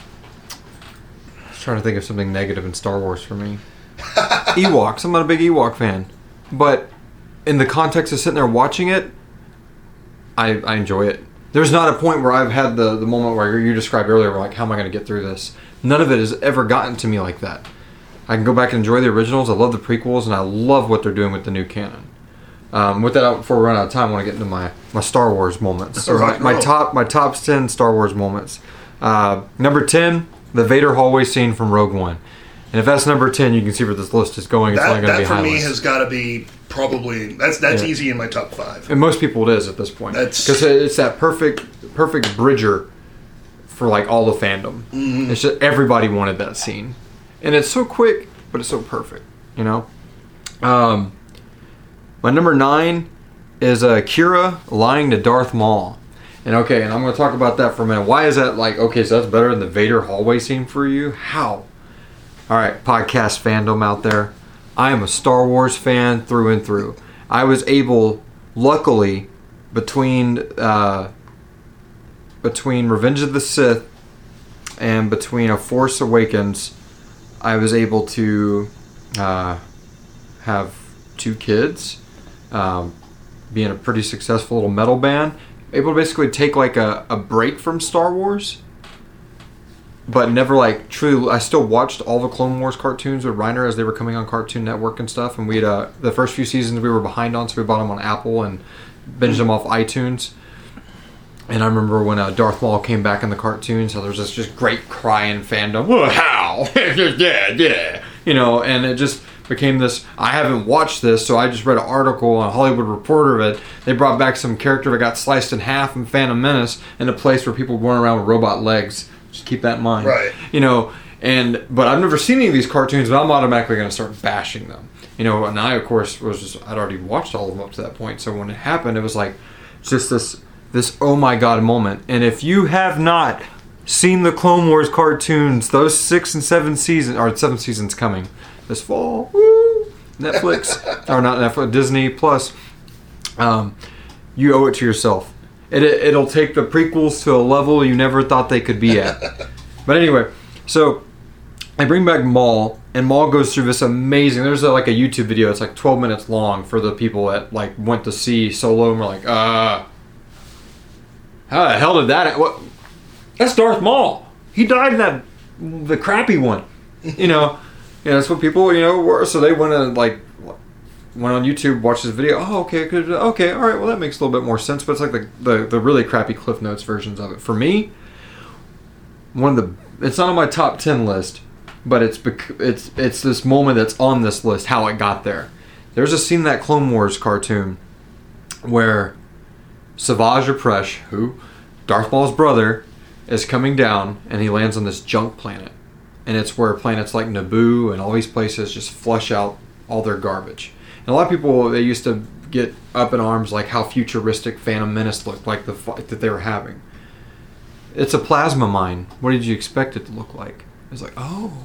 I was trying to think of something negative in Star Wars for me. Ewoks. I'm not a big Ewok fan, but in the context of sitting there watching it, I I enjoy it. There's not a point where I've had the the moment where you described earlier, where like, how am I going to get through this? None of it has ever gotten to me like that. I can go back and enjoy the originals. I love the prequels, and I love what they're doing with the new canon. Um, with that, before we run out of time, I want to get into my, my Star Wars moments. So my, my top my top ten Star Wars moments. Uh, number ten, the Vader hallway scene from Rogue One. And if that's number ten, you can see where this list is going. It's That, only going to that be for me highlights. has got to be probably that's that's Yeah. easy in my top five. And most people it is at this point. That's- Because it's that perfect perfect bridger for like all the fandom. Mm-hmm. It's just everybody wanted that scene, and it's so quick, but it's so perfect. You know. Um, my number nine is uh, Kira lying to Darth Maul. And okay, and I'm going to talk about that for a minute. Why is that like, okay, so that's better than the Vader hallway scene for you? How? All right, podcast fandom out there. I am a Star Wars fan through and through. I was able, luckily, between uh, between Revenge of the Sith and between A Force Awakens, I was able to uh, have two kids, um, be in a pretty successful little metal band, able to basically take like a, a break from Star Wars, but never like truly. I still watched all the Clone Wars cartoons with Reiner as they were coming on Cartoon Network and stuff, and we'd uh, the first few seasons we were behind on, so we bought them on Apple and binged them off iTunes. And I remember when uh, Darth Maul came back in the cartoons, so there was this just great crying fandom. Well, how? yeah, yeah. You know, and it just became this. I haven't watched this, so I just read an article on Hollywood Reporter of it. They brought back some character that got sliced in half in Phantom Menace in a place where people were running around with robot legs. Just keep that in mind. Right. You know, and but I've never seen any of these cartoons, but I'm automatically going to start bashing them. You know, and I, of course, was just, I'd already watched all of them up to that point. So when it happened, it was like just this. This oh my god moment. And if you have not seen the Clone Wars cartoons, those six and seven seasons, or seven seasons coming this fall, woo, Netflix, or not Netflix, Disney Plus, um, you owe it to yourself. It, it, it'll take the prequels to a level you never thought they could be at. But anyway, so I bring back Maul, and Maul goes through this amazing, there's a, like a YouTube video, it's like twelve minutes long for the people that like went to see Solo and were like, uh... how the hell did that... What? That's Darth Maul. He died in that... the crappy one. You know? Yeah, that's what people, you know, were. So they went and, like... went on YouTube, watched this video. Oh, okay, good. Okay, all right, well, that makes a little bit more sense. But it's like the, the, the really crappy Cliff Notes versions of it. For me, one of the... it's not on my top ten list, but it's bec- it's it's this moment that's on this list, how it got there. There's a scene in that Clone Wars cartoon where Savage Opress, who Darth Maul's brother, is coming down, and he lands on this junk planet, and it's where planets like Naboo and all these places just flush out all their garbage. And a lot of people, they used to get up in arms like how futuristic Phantom Menace looked, like the fight that they were having. It's a plasma mine. What did you expect it to look like? It's like, oh.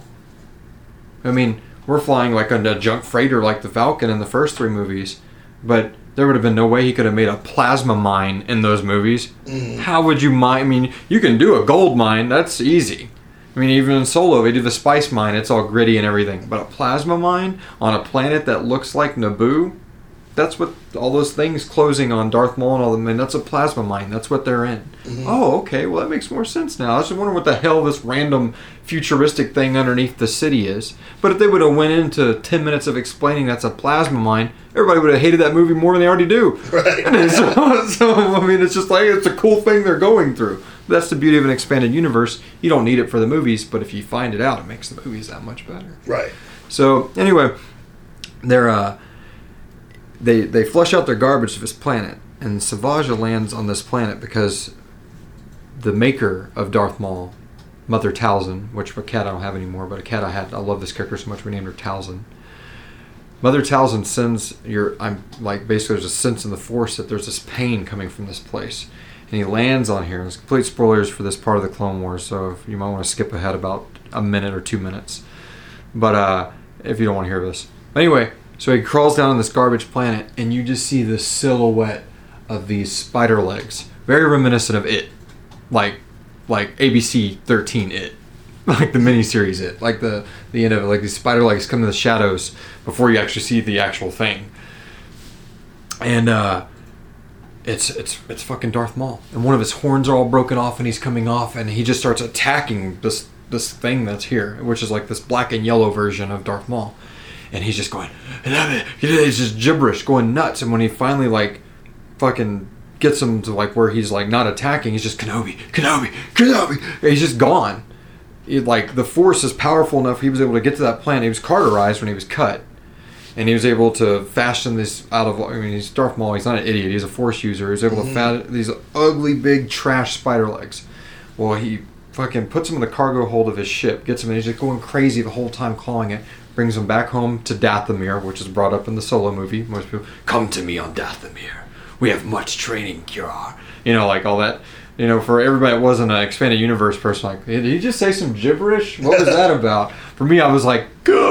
I mean, we're flying like a junk freighter like the Falcon in the first three movies, but there would have been no way he could have made a plasma mine in those movies. Mm. How would you mine? I mean, you can do a gold mine. That's easy. I mean, even in Solo, they do the spice mine. It's all gritty and everything. But a plasma mine on a planet that looks like Naboo, that's what all those things closing on Darth Maul and all them, and that's a plasma mine. That's what they're in. Mm-hmm. Oh, okay. Well, that makes more sense now. I was just wondering what the hell this random futuristic thing underneath the city is. But if they would have went into ten minutes of explaining that's a plasma mine, everybody would have hated that movie more than they already do. Right. so, so, I mean, it's just like, it's a cool thing they're going through. That's the beauty of an expanded universe. You don't need it for the movies, but if you find it out, it makes the movies that much better. Right. So, anyway, they're, uh... They they flush out their garbage of this planet, and Savage lands on this planet because the maker of Darth Maul, Mother Talzin, which a cat I don't have anymore, but a cat I had, I love this character so much we named her Talzin. Mother Talzin sends your, I'm like, basically there's a sense in the Force that there's this pain coming from this place. And he lands on here. There's complete spoilers for this part of the Clone Wars, so if you might want to skip ahead about a minute or two minutes. But uh, if you don't want to hear this. Anyway, so he crawls down on this garbage planet, and you just see the silhouette of these spider legs. Very reminiscent of It. Like like A B C thirteen It. Like the miniseries It. Like the, the end of it. Like these spider legs come in the shadows before you actually see the actual thing. And uh, it's it's it's fucking Darth Maul. And one of his horns are all broken off, and he's coming off, and he just starts attacking this, this thing that's here, which is like this black and yellow version of Darth Maul. And he's just going, he's just gibberish, going nuts. And when he finally, like, fucking gets him to, like, where he's, like, not attacking, he's just, Kenobi, Kenobi, Kenobi. And he's just gone. It, like, the Force is powerful enough, he was able to get to that planet. He was carterized when he was cut. And he was able to fashion this out of, I mean, he's Darth Maul, he's not an idiot, he's a Force user. He was able to fashion these ugly, big, trash spider legs. Well, he fucking puts him in the cargo hold of his ship, gets him, and he's just going crazy the whole time clawing it. Brings him back home to Dathomir, which is brought up in the Solo movie. Most people, come to me on Dathomir. We have much training, Kiara. You know, like all that. You know, for everybody that wasn't an expanded universe person, like, did he just say some gibberish? What was that about? For me, I was like,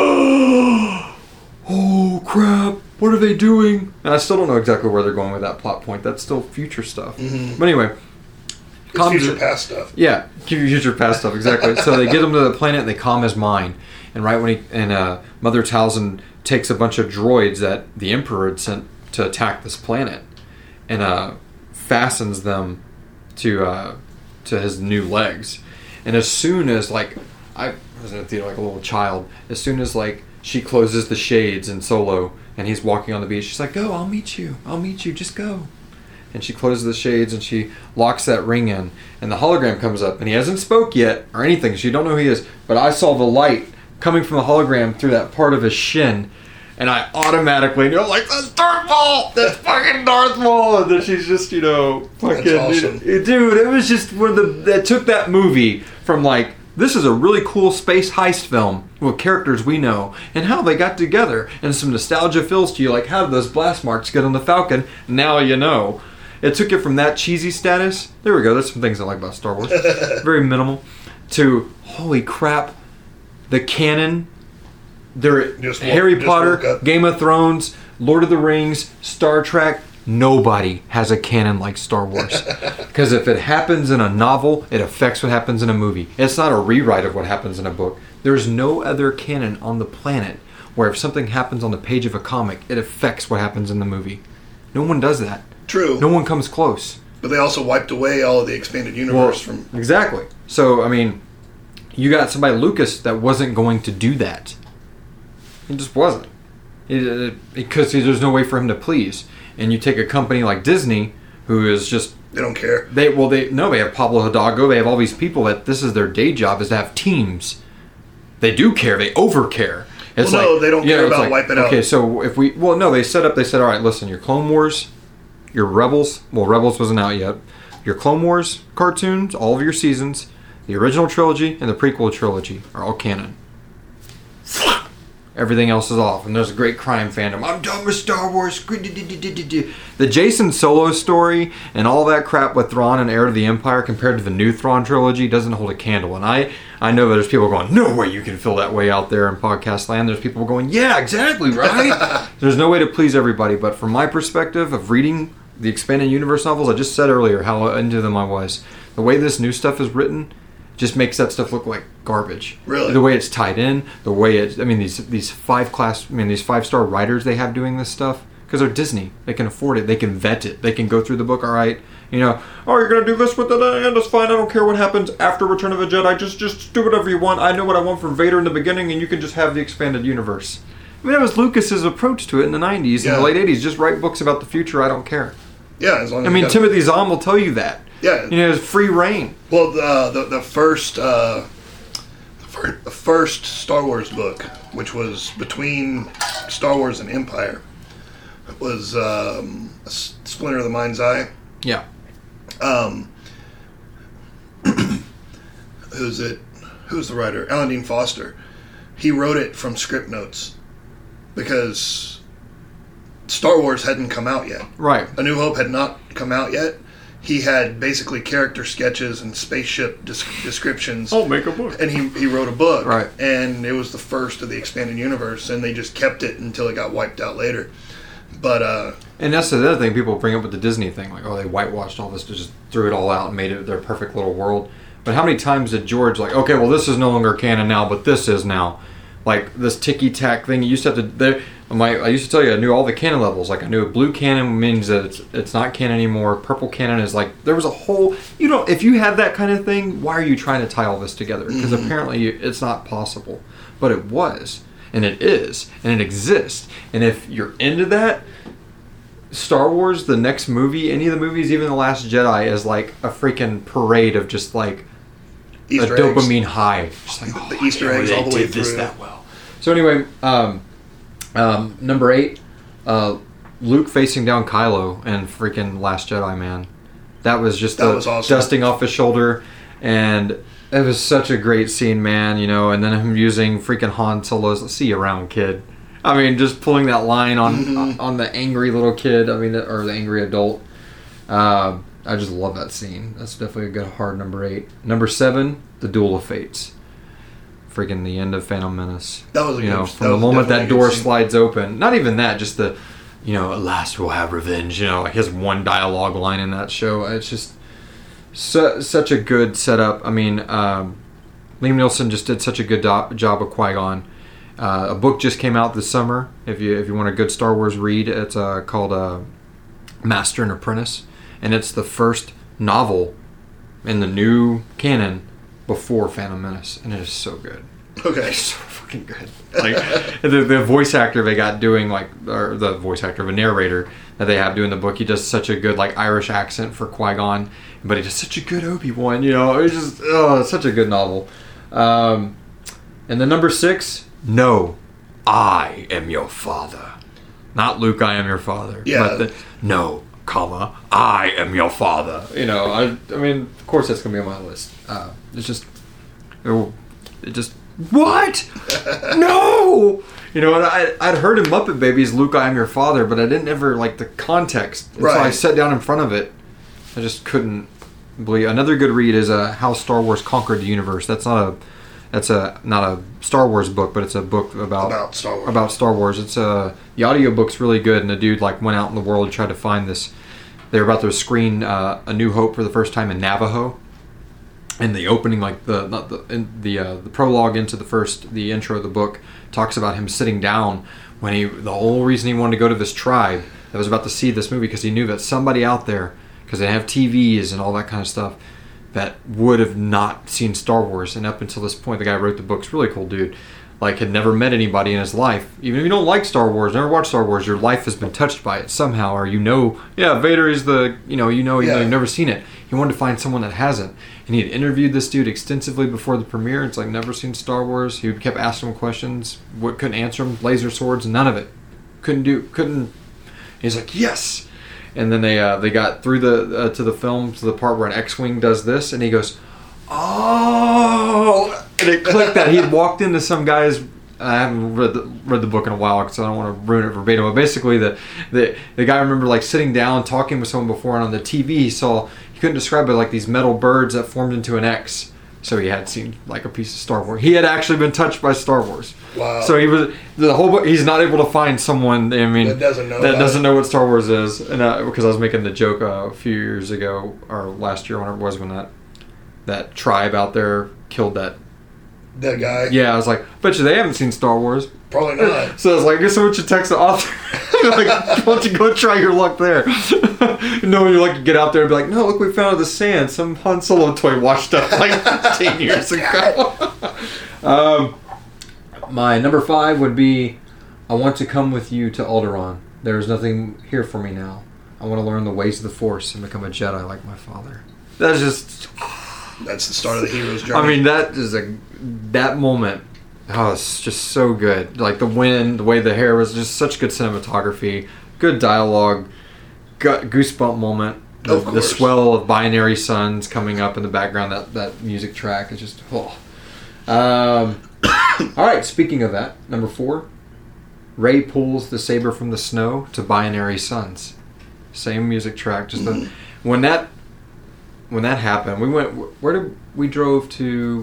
oh crap, what are they doing? And I still don't know exactly where they're going with that plot point. That's still future stuff. Mm-hmm. But anyway. It's future past stuff. Yeah, future past stuff, exactly. So they get him to the planet and they calm his mind. And right when he and uh, Mother Talzin takes a bunch of droids that the Emperor had sent to attack this planet, and uh, fastens them to uh, to his new legs. And as soon as like I was in the theater like a little child, as soon as like she closes the shades in Solo and he's walking on the beach, she's like, "Go, I'll meet you. I'll meet you. Just go." And she closes the shades and she locks that ring in, and the hologram comes up, and he hasn't spoke yet or anything, so you don't know who he is. But I saw the light coming from the hologram through that part of his shin, and I automatically knew, like, that's Darth Maul! That's fucking Darth Maul! And then she's just, you know, fucking... That's awesome. Dude, dude, it was just one of the... That took that movie from, like, this is a really cool space heist film with characters we know, and how they got together, and some nostalgia feels to you, like, how did those blast marks get on the Falcon? Now you know. It took it from that cheesy status, there we go, there's some things I like about Star Wars, very minimal, to, holy crap, the canon, there, just Harry woke, Potter, Game of Thrones, Lord of the Rings, Star Trek, nobody has a canon like Star Wars. Because if it happens in a novel, it affects what happens in a movie. It's not a rewrite of what happens in a book. There's no other canon on the planet where if something happens on the page of a comic, it affects what happens in the movie. No one does that. True. No one comes close. But they also wiped away all of the expanded universe well, from... Exactly. So, I mean... You got somebody, Lucas, that wasn't going to do that. He just wasn't. Because there's no way for him to please. And you take a company like Disney, who is just... They don't care. They Well, they no, they have Pablo Hidalgo. They have all these people that this is their day job, is to have teams. They do care. They over-care. It's well, no, like, they don't care know, about like, wiping okay, out. Okay, so if we... Well, no, they set up... They said, all right, listen, your Clone Wars, your Rebels, well, Rebels wasn't out yet, your Clone Wars cartoons, all of your seasons, the original trilogy, and the prequel trilogy are all canon. Everything else is off, and there's a great crime fandom. I'm done with Star Wars. The Jason Solo story and all that crap with Thrawn and Heir to the Empire compared to the new Thrawn trilogy doesn't hold a candle. And I, I know there's people going, no way you can feel that way out there in podcast land. There's people going, yeah, exactly, right? There's no way to please everybody. But from my perspective of reading the expanded universe novels, I just said earlier how into them I was. The way this new stuff is written just makes that stuff look like garbage. Really? The way it's tied in, the way it's, I mean, these these five class, I mean, these five star writers they have doing this stuff, because they're Disney. They can afford it. They can vet it. They can go through the book, all right, you know, oh, you're going to do this with the end, that's fine. I don't care what happens after Return of the Jedi. Just, just do whatever you want. I know what I want from Vader in the beginning, and you can just have the expanded universe. I mean, that was Lucas's approach to it in the nineties yeah. and the late eighties. Just write books about the future. I don't care. Yeah, as long as I mean, got... Timothy Zahn will tell you that. Yeah. You know, it's free reign. Well, the the, the first uh, the first Star Wars book, which was between Star Wars and Empire, was um, a Splinter of the Mind's Eye. Yeah. Um, who's it? Who's the writer? Alan Dean Foster. He wrote it from script notes because Star Wars hadn't come out yet. Right. A New Hope had not come out yet. He had basically character sketches and spaceship dis- descriptions. I'll make a book. And he, he wrote a book. Right. And it was the first of the expanded universe, and they just kept it until it got wiped out later. But, uh... And that's the other thing people bring up with the Disney thing. Like, oh, they whitewashed all this, just threw it all out and made it their perfect little world. But how many times did George, like, okay, well, this is no longer canon now, but this is now. Like, this ticky-tack thing, you used to have to... There, my, I used to tell you, I knew all the canon levels. Like, I knew blue canon means that it's it's not canon anymore. Purple canon is like... There was a whole... You know, if you have that kind of thing, why are you trying to tie all this together? Because mm-hmm. apparently it's not possible. But it was. And it is. And it exists. And if you're into that... Star Wars, the next movie, any of the movies, even The Last Jedi, is like a freaking parade of just like Easter a dopamine eggs. High. Just like, oh, the Easter eggs all the way did through. This that well. So anyway, um, um, number eight, uh, Luke facing down Kylo and freaking Last Jedi, man. That was just that the was awesome. Dusting off his shoulder, and it was such a great scene, man. You know, and then him using freaking Han Solo's "See you around, kid." I mean, just pulling that line on mm-hmm. on the angry little kid. I mean, or the angry adult. Uh, I just love that scene. That's definitely a good hard number eight. Number seven, the Duel of Fates. Freaking the end of Phantom Menace. That was a you good, know that from the was moment that door scene. slides open. Not even that, just the, you know, at last we'll have revenge. You know, like his one dialogue line in that show. It's just su- such a good setup. I mean, um, Liam Neeson just did such a good do- job of Qui-Gon. Uh, a book just came out this summer. If you if you want a good Star Wars read, it's uh, called uh, Master and Apprentice, and it's the first novel in the new canon before Phantom Menace, and it is so good. Okay, it's so fucking good. Like the the voice actor they got doing like, or the voice actor of a narrator that they have doing the book, he does such a good like Irish accent for Qui-Gon, but he does such a good Obi-Wan. You know, it's just oh, it's such a good novel. Um, and then number six. No, I am your father. Not Luke, I am your father. Yeah. But the, no, comma, I am your father. You know, I I mean, of course that's going to be on my list. Uh, it's just, it, it just, what? No! You know, and I, I'd heard in Muppet Babies, Luke, I am your father, but I didn't ever like the context. And right. So I sat down in front of it. I just couldn't believe. Another good read is uh, How Star Wars Conquered the Universe. That's not a... That's a not a Star Wars book, but it's a book about about Star Wars. About Star Wars. It's a the audiobook's really good, and the dude like went out in the world and tried to find this. They were about to screen uh, A New Hope for the first time in Navajo, and the opening, like the not the in the uh, the prologue into the first the intro of the book talks about him sitting down when he the whole reason he wanted to go to this tribe that was about to see this movie because he knew that somebody out there because they have T Vs and all that kind of stuff. That would have not seen Star Wars, and up until this point, the guy who wrote the book's really cool dude. Like, had never met anybody in his life. Even if you don't like Star Wars, never watched Star Wars, your life has been touched by it somehow, or you know, yeah, Vader is the, you know, you know, even yeah. though you've never seen it. He wanted to find someone that hasn't, and he had interviewed this dude extensively before the premiere. It's like never seen Star Wars. He kept asking him questions, what couldn't answer him, laser swords, none of it. Couldn't do, couldn't. He's like, yes. and then they uh, they got through the uh, to the film to the part where an X-wing does this, and he goes, "Oh!" And it clicked that he had walked into some guy's. I haven't read the, read the book in a while because I don't want to ruin it verbatim. But basically, the, the the guy I remember like sitting down talking with someone before, and on the T V he saw, he couldn't describe it, like these metal birds that formed into an X. So he had seen like a piece of Star Wars. He had actually been touched by Star Wars. Wow. So he was the whole book. He's not able to find someone. I mean, that doesn't know that doesn't it. know what Star Wars is. And uh, because I was making the joke uh, a few years ago or last year, whenever it was, when that that tribe out there killed that. That guy. Yeah, I was like, bet you they haven't seen Star Wars. Probably not. So I was like, I guess I want you to text the author. Like, why don't you go try your luck there? No, you like to get out there and be like, no, look, we found the sand. Some Han Solo toy washed up like fifteen years ago. um, my number five would be, I want to come with you to Alderaan. There is nothing here for me now. I want to learn the ways of the Force and become a Jedi like my father. That's just... That's the start of the hero's journey. I mean, that is a... That moment... Oh, it's just so good. Like the wind, the way the hair was, just such good cinematography, good dialogue, goosebump moment. The, Of course. The swell of Binary Suns coming up in the background. That that music track is just. Oh. Um, all right. Speaking of that, number four, Rey pulls the saber from the snow to Binary Suns. Same music track. Just the, when that when that happened, we went. Where did we drove to?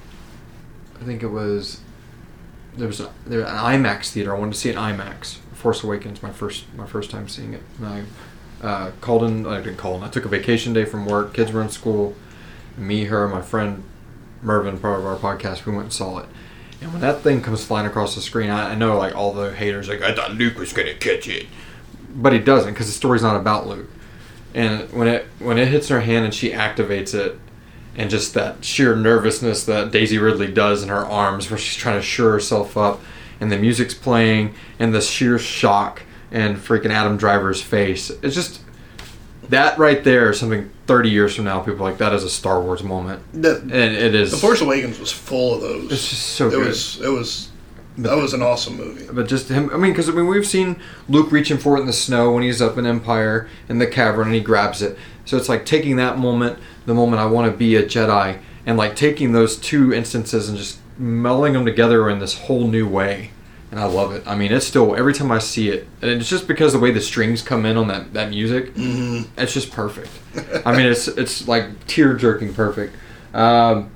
I think it was. There was a, there an IMAX theater. I wanted to see an IMAX. Force Awakens, my first my first time seeing it. And I uh, called in. I didn't call in. I took a vacation day from work. Kids were in school. Me, her, my friend Mervin, part of our podcast, we went and saw it. And when that thing comes flying across the screen, I, I know like all the haters like, I thought Luke was gonna catch it, but he doesn't, because the story's not about Luke. And when it when it hits her hand and she activates it. And just that sheer nervousness that Daisy Ridley does in her arms, where she's trying to shore herself up, and the music's playing, and the sheer shock, and freaking Adam Driver's face. It's just that right there is something thirty years from now, people are like, that is a Star Wars moment. The, and it is. The Force Awakens was full of those. It's just so it good. Was, it was. That was an awesome movie. But just him, I mean, because I mean, we've seen Luke reaching for it in the snow when he's up in Empire in the cavern and he grabs it. So it's like taking that moment, the moment I want to be a Jedi, and like taking those two instances and just melding them together in this whole new way. And I love it. I mean, it's still, every time I see it, and it's just because the way the strings come in on that, that music, mm-hmm. It's just perfect. I mean, it's it's like tear-jerking perfect. Um,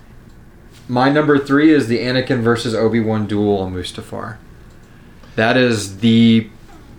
my number three is the Anakin versus Obi-Wan duel on Mustafar. That is the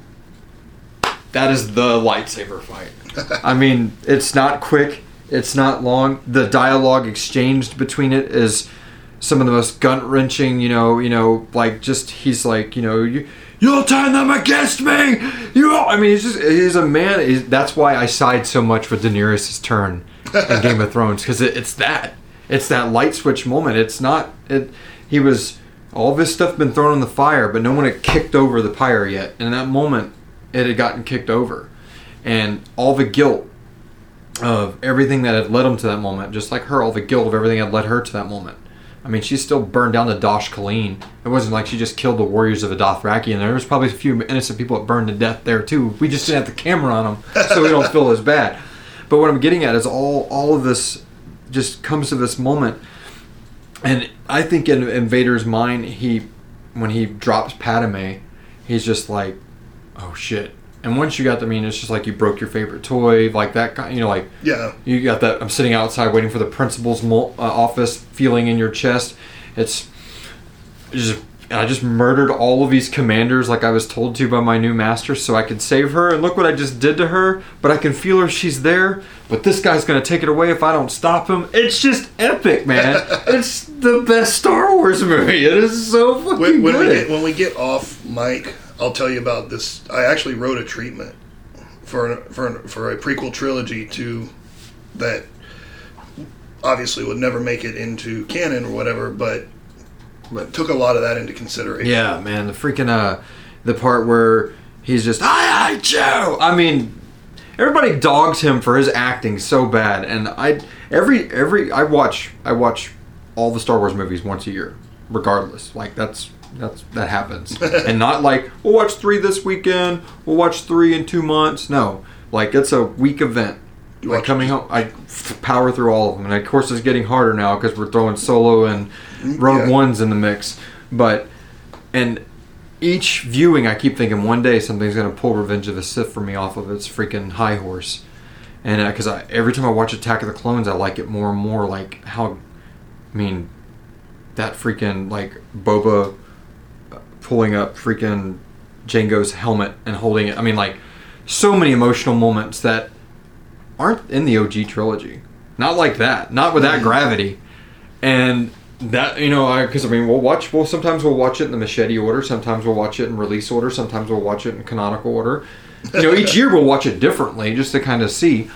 that is the lightsaber fight. I mean, it's not quick, it's not long. The dialogue exchanged between it is some of the most gut-wrenching, you know, you know, like just he's like, you know, you, you'll turn them against me. You, I mean, he's just he's a man. He's, that's why I side so much with Daenerys' turn in Game of Thrones, because it, it's that. It's that light switch moment. It's not. It. He was. All of his stuff been thrown in the fire, but no one had kicked over the pyre yet. And in that moment, it had gotten kicked over, and all the guilt of everything that had led him to that moment, just like her, all the guilt of everything that had led her to that moment. I mean, she still burned down the Dosh Kaleen. It wasn't like she just killed the warriors of the Dothraki, and there was probably a few innocent people that burned to death there too. We just didn't have the camera on them, so we don't feel as bad. But what I'm getting at is all all of this just comes to this moment, and I think in, in Vader's mind, he when he drops Padme, he's just like, oh shit. And once you got the, I mean, it's just like you broke your favorite toy, like that kind, you know, like yeah, you got that. I'm sitting outside waiting for the principal's mo- uh, office, feeling in your chest. It's just, and I just murdered all of these commanders like I was told to by my new master, so I could save her. And look what I just did to her. But I can feel her; she's there. But this guy's gonna take it away if I don't stop him. It's just epic, man. It's the best Star Wars movie. It is so fucking when, when good. We get, when we get off mic, I'll tell you about this. I actually wrote a treatment for an, for an, for a prequel trilogy to that. Obviously, would never make it into canon or whatever, but but took a lot of that into consideration. Yeah, man, the freaking uh, the part where he's just I hate you. I mean, everybody dogs him for his acting so bad, and I every every I watch I watch all the Star Wars movies once a year, regardless. Like that's that's that happens, and not like we'll watch three this weekend, we'll watch three in two months. No, like it's a week event. You like coming home, I power through all of them, and of course it's getting harder now because we're throwing Solo and Rogue yeah. Ones in the mix. But and each viewing, I keep thinking one day something's gonna pull Revenge of the Sith for me off of its freaking high horse. And because uh, I every time I watch Attack of the Clones, I like it more and more. Like how, I mean, that freaking like Boba pulling up freaking Jango's helmet and holding it. I mean, like so many emotional moments that aren't in the O G trilogy. Not like that. Not with that gravity. And that, you know, because I, I mean, we'll watch, well, sometimes we'll watch it in the machete order, sometimes we'll watch it in release order, sometimes we'll watch it in canonical order. You know, each year we'll watch it differently just to kind of see.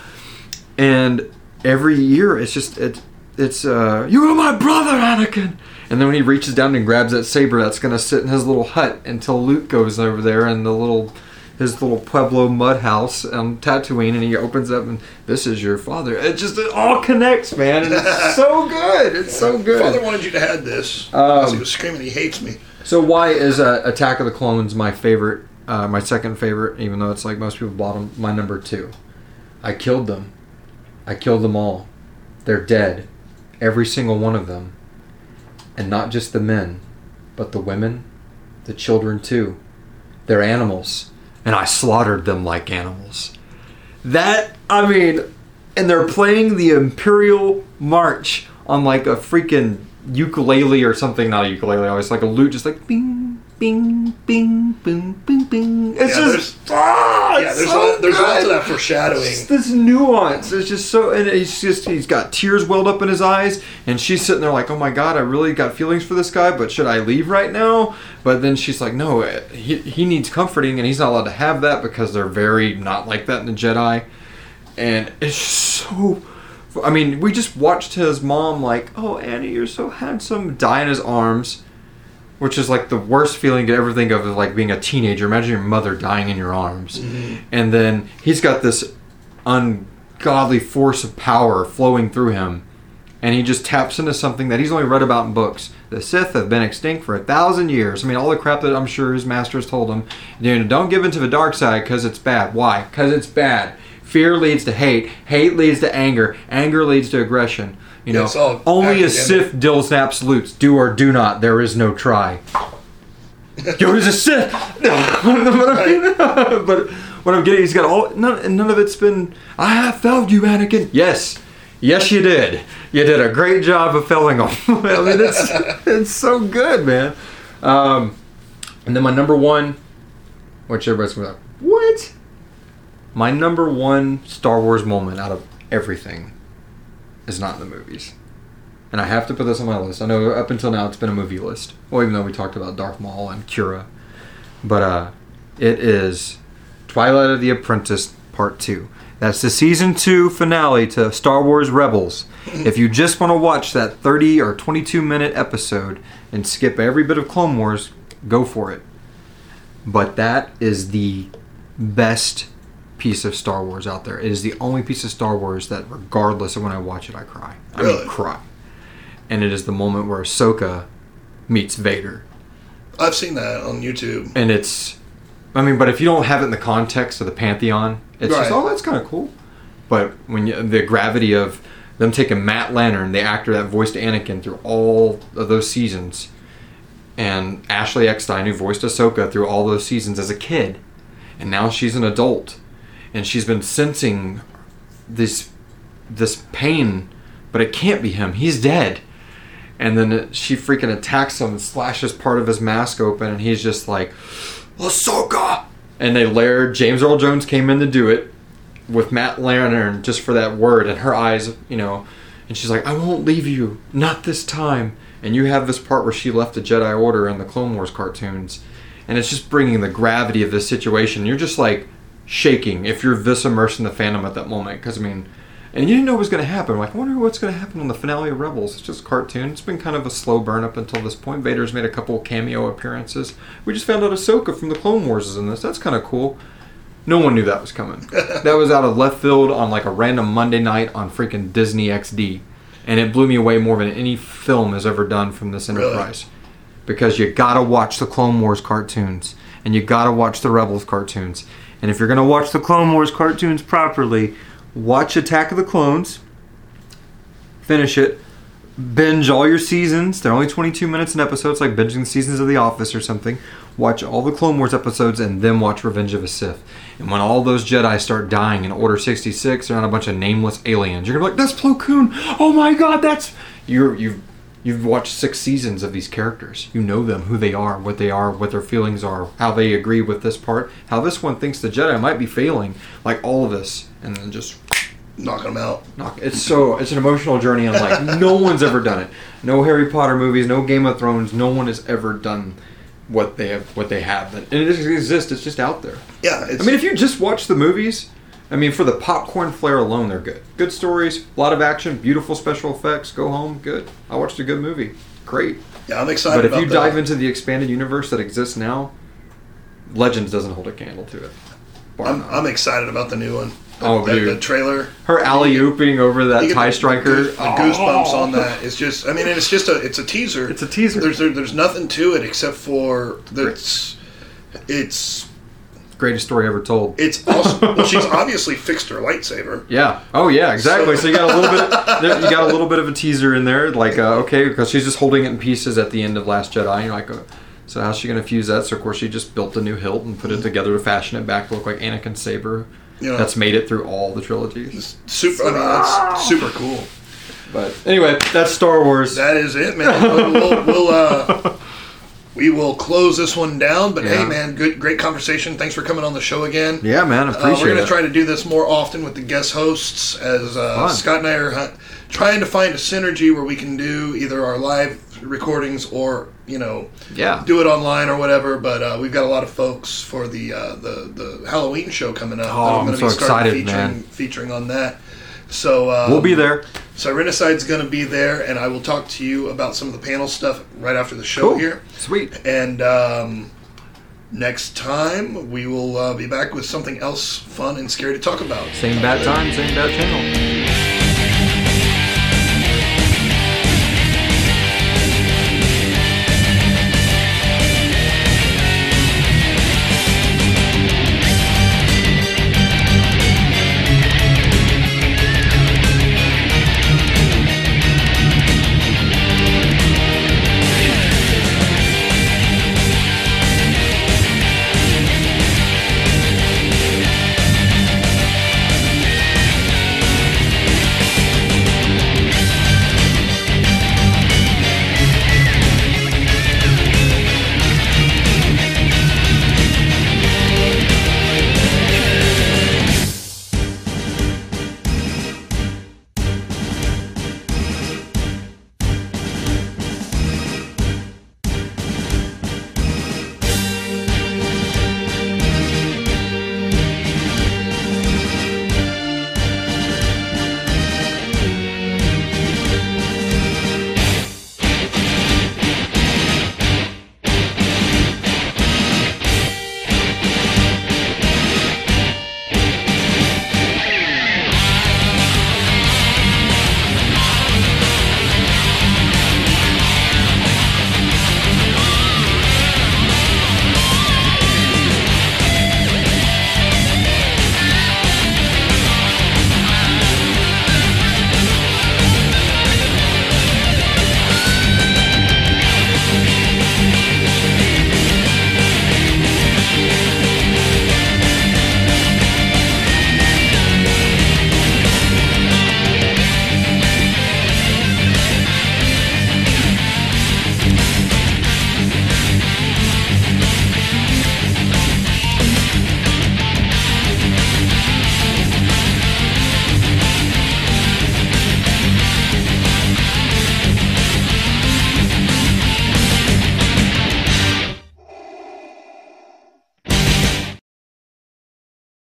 And every year it's just, it, it's, uh, you are my brother, Anakin! And then when he reaches down and grabs that saber that's going to sit in his little hut until Luke goes over there and the little... his little Pueblo mud house on Tatooine, and he opens up and this is your father. It just it all connects, man, and it's so good. It's so good. Father wanted you to have this. Um, he was screaming, he hates me. So why is uh, Attack of the Clones my favorite? Uh, my second favorite, even though it's like most people bottom. My number two. I killed them. I killed them all. They're dead, every single one of them, and not just the men, but the women, the children too. They're animals. And I slaughtered them like animals. That, I mean, and they're playing the Imperial March on like a freaking ukulele or something. Not a ukulele, always like a lute, just like bing, bing, bing, bing, bing, bing. It's yeah, just, ah, yeah, it's there's, so a, there's good. lots of that foreshadowing. It's this nuance. It's just so, and he's just, he's got tears welled up in his eyes, and she's sitting there like, oh my God, I really got feelings for this guy, but should I leave right now? But then she's like, no, he, he needs comforting, and he's not allowed to have that because they're very not like that in the Jedi. And it's so, I mean, we just watched his mom like, oh, Annie, you're so handsome, die in his arms. Which is like the worst feeling to ever think of, is like being a teenager. Imagine your mother dying in your arms. Mm-hmm. And then he's got this ungodly force of power flowing through him. And he just taps into something that he's only read about in books. The Sith have been extinct for a thousand years. I mean, all the crap that I'm sure his masters told him. You know, don't give in to the dark side because it's bad. Why? Because it's bad. Fear leads to hate. Hate leads to anger. Anger leads to aggression. You know, only a Sith deals absolutes. Do or do not. There is no try. Yoda's a Sith. But what I'm getting, he's got all none. None of it's been. I have failed you, Anakin. Yes, yes, you did. You did a great job of failing him. I mean, it's it's so good, man. Um, and then my number one, which everybody's gonna be like, what? My number one Star Wars moment out of everything is not in the movies. And I have to put this on my list. I know up until now it's been a movie list. Well, even though we talked about Darth Maul and Kira. But uh, it is Twilight of the Apprentice Part two. That's the Season two finale to Star Wars Rebels. If you just want to watch that thirty or twenty-two minute episode and skip every bit of Clone Wars, go for it. But that is the best piece of Star Wars out there. It is the only piece of Star Wars that, regardless of when I watch it, I cry. I really? mean, cry. And it is the moment where Ahsoka meets Vader. I've seen that on YouTube. And it's, I mean, but if you don't have it in the context of the Pantheon, it's right. just, oh, that's kind of cool. But when you, the gravity of them taking Matt Lanner, the actor that voiced Anakin through all of those seasons, and Ashley Eckstein, who voiced Ahsoka through all those seasons as a kid, and now she's an adult. And she's been sensing this this pain, but it can't be him. He's dead. And then it, she freaking attacks him and slashes part of his mask open, and he's just like, Ahsoka! And they layered, James Earl Jones came in to do it with Matt Lanner just for that word, and her eyes, you know, and she's like, I won't leave you, not this time. And you have this part where she left the Jedi Order in the Clone Wars cartoons, and it's just bringing the gravity of this situation. You're just like shaking if you're this immersed in the fandom at that moment, because I mean, and you didn't know what was going to happen. Like, I wonder what's going to happen on the finale of Rebels. It's just a cartoon. It's been kind of a slow burn up until this point. Vader's made a couple cameo appearances. We just found out Ahsoka from the Clone Wars is in this. That's kind of cool. No one knew that was coming. That was out of left field on like a random Monday night on freaking Disney X D, and it blew me away more than any film has ever done from this enterprise. because you gotta watch the Clone Wars cartoons and you gotta watch the Rebels cartoons. And if you're gonna watch the Clone Wars cartoons properly, watch Attack of the Clones, finish it, binge all your seasons. They're only twenty-two minutes an episode. It's like binging the seasons of The Office or something. Watch all the Clone Wars episodes and then watch Revenge of the Sith. And when all those Jedi start dying in Order sixty-six, they're not a bunch of nameless aliens. You're gonna be like, that's Plo Koon. Oh my God, that's you're you've you've watched six seasons of these characters. You know them, who they are, what they are, what their feelings are, how they agree with this part, how this one thinks the Jedi might be failing, like all of this, and then just knocking them out. Knock. It's so it's an emotional journey. I'm like, no one's ever done it. No Harry Potter movies, no Game of Thrones. No one has ever done what they have. What they have, and it doesn't exist. It's just out there. Yeah. It's, I mean, if you just watch the movies, I mean, for the popcorn flair alone, they're good. Good stories, a lot of action, beautiful special effects. Go home, good. I watched a good movie. Great. Yeah, I'm excited. But if about you that. dive into the expanded universe that exists now, Legends doesn't hold a candle to it. I'm, I'm excited about the new one. The, Oh, the, dude. the trailer. Her alley-ooping over that You get TIE the- striker. The, goosebumps on that. It's just, I mean, it's just a, it's a teaser. It's a teaser. There's there, there's nothing to it except for it's, it's, Greatest story ever told. it's also. Well, she's obviously fixed her lightsaber. Yeah. Oh, yeah. Exactly. So- So, you got a little bit. Of, you got a little bit of a teaser in there, like uh, okay, because she's just holding it in pieces at the end of Last Jedi. You're like, uh, so how's she gonna fuse that? So of course she just built a new hilt and put it together to fashion it back to look like Anakin's saber. You know, That's made it through all the trilogies. it's super. I mean, that's super cool. But anyway, that's Star Wars. That is it, man. We'll, we'll, we'll uh, we will close this one down. But Yeah. hey, man, good, great conversation. Thanks for coming on the show again. Yeah, man. Uh, Appreciate we're going to it. try to do this more often with the guest hosts, as uh, Fun. Scott and I are hu- trying to find a synergy where we can do either our live recordings or you know Yeah. do it online or whatever. But uh, we've got a lot of folks for the uh, the the Halloween show coming up. Oh, I'm gonna so starting excited, featuring, man. Featuring on that. So um, We'll be there. So Renicide's going to be there, and I will talk to you about some of the panel stuff right after the show Cool. here. Sweet. And um, next time we will uh, be back with something else fun and scary to talk about. Same bad time, same bad channel.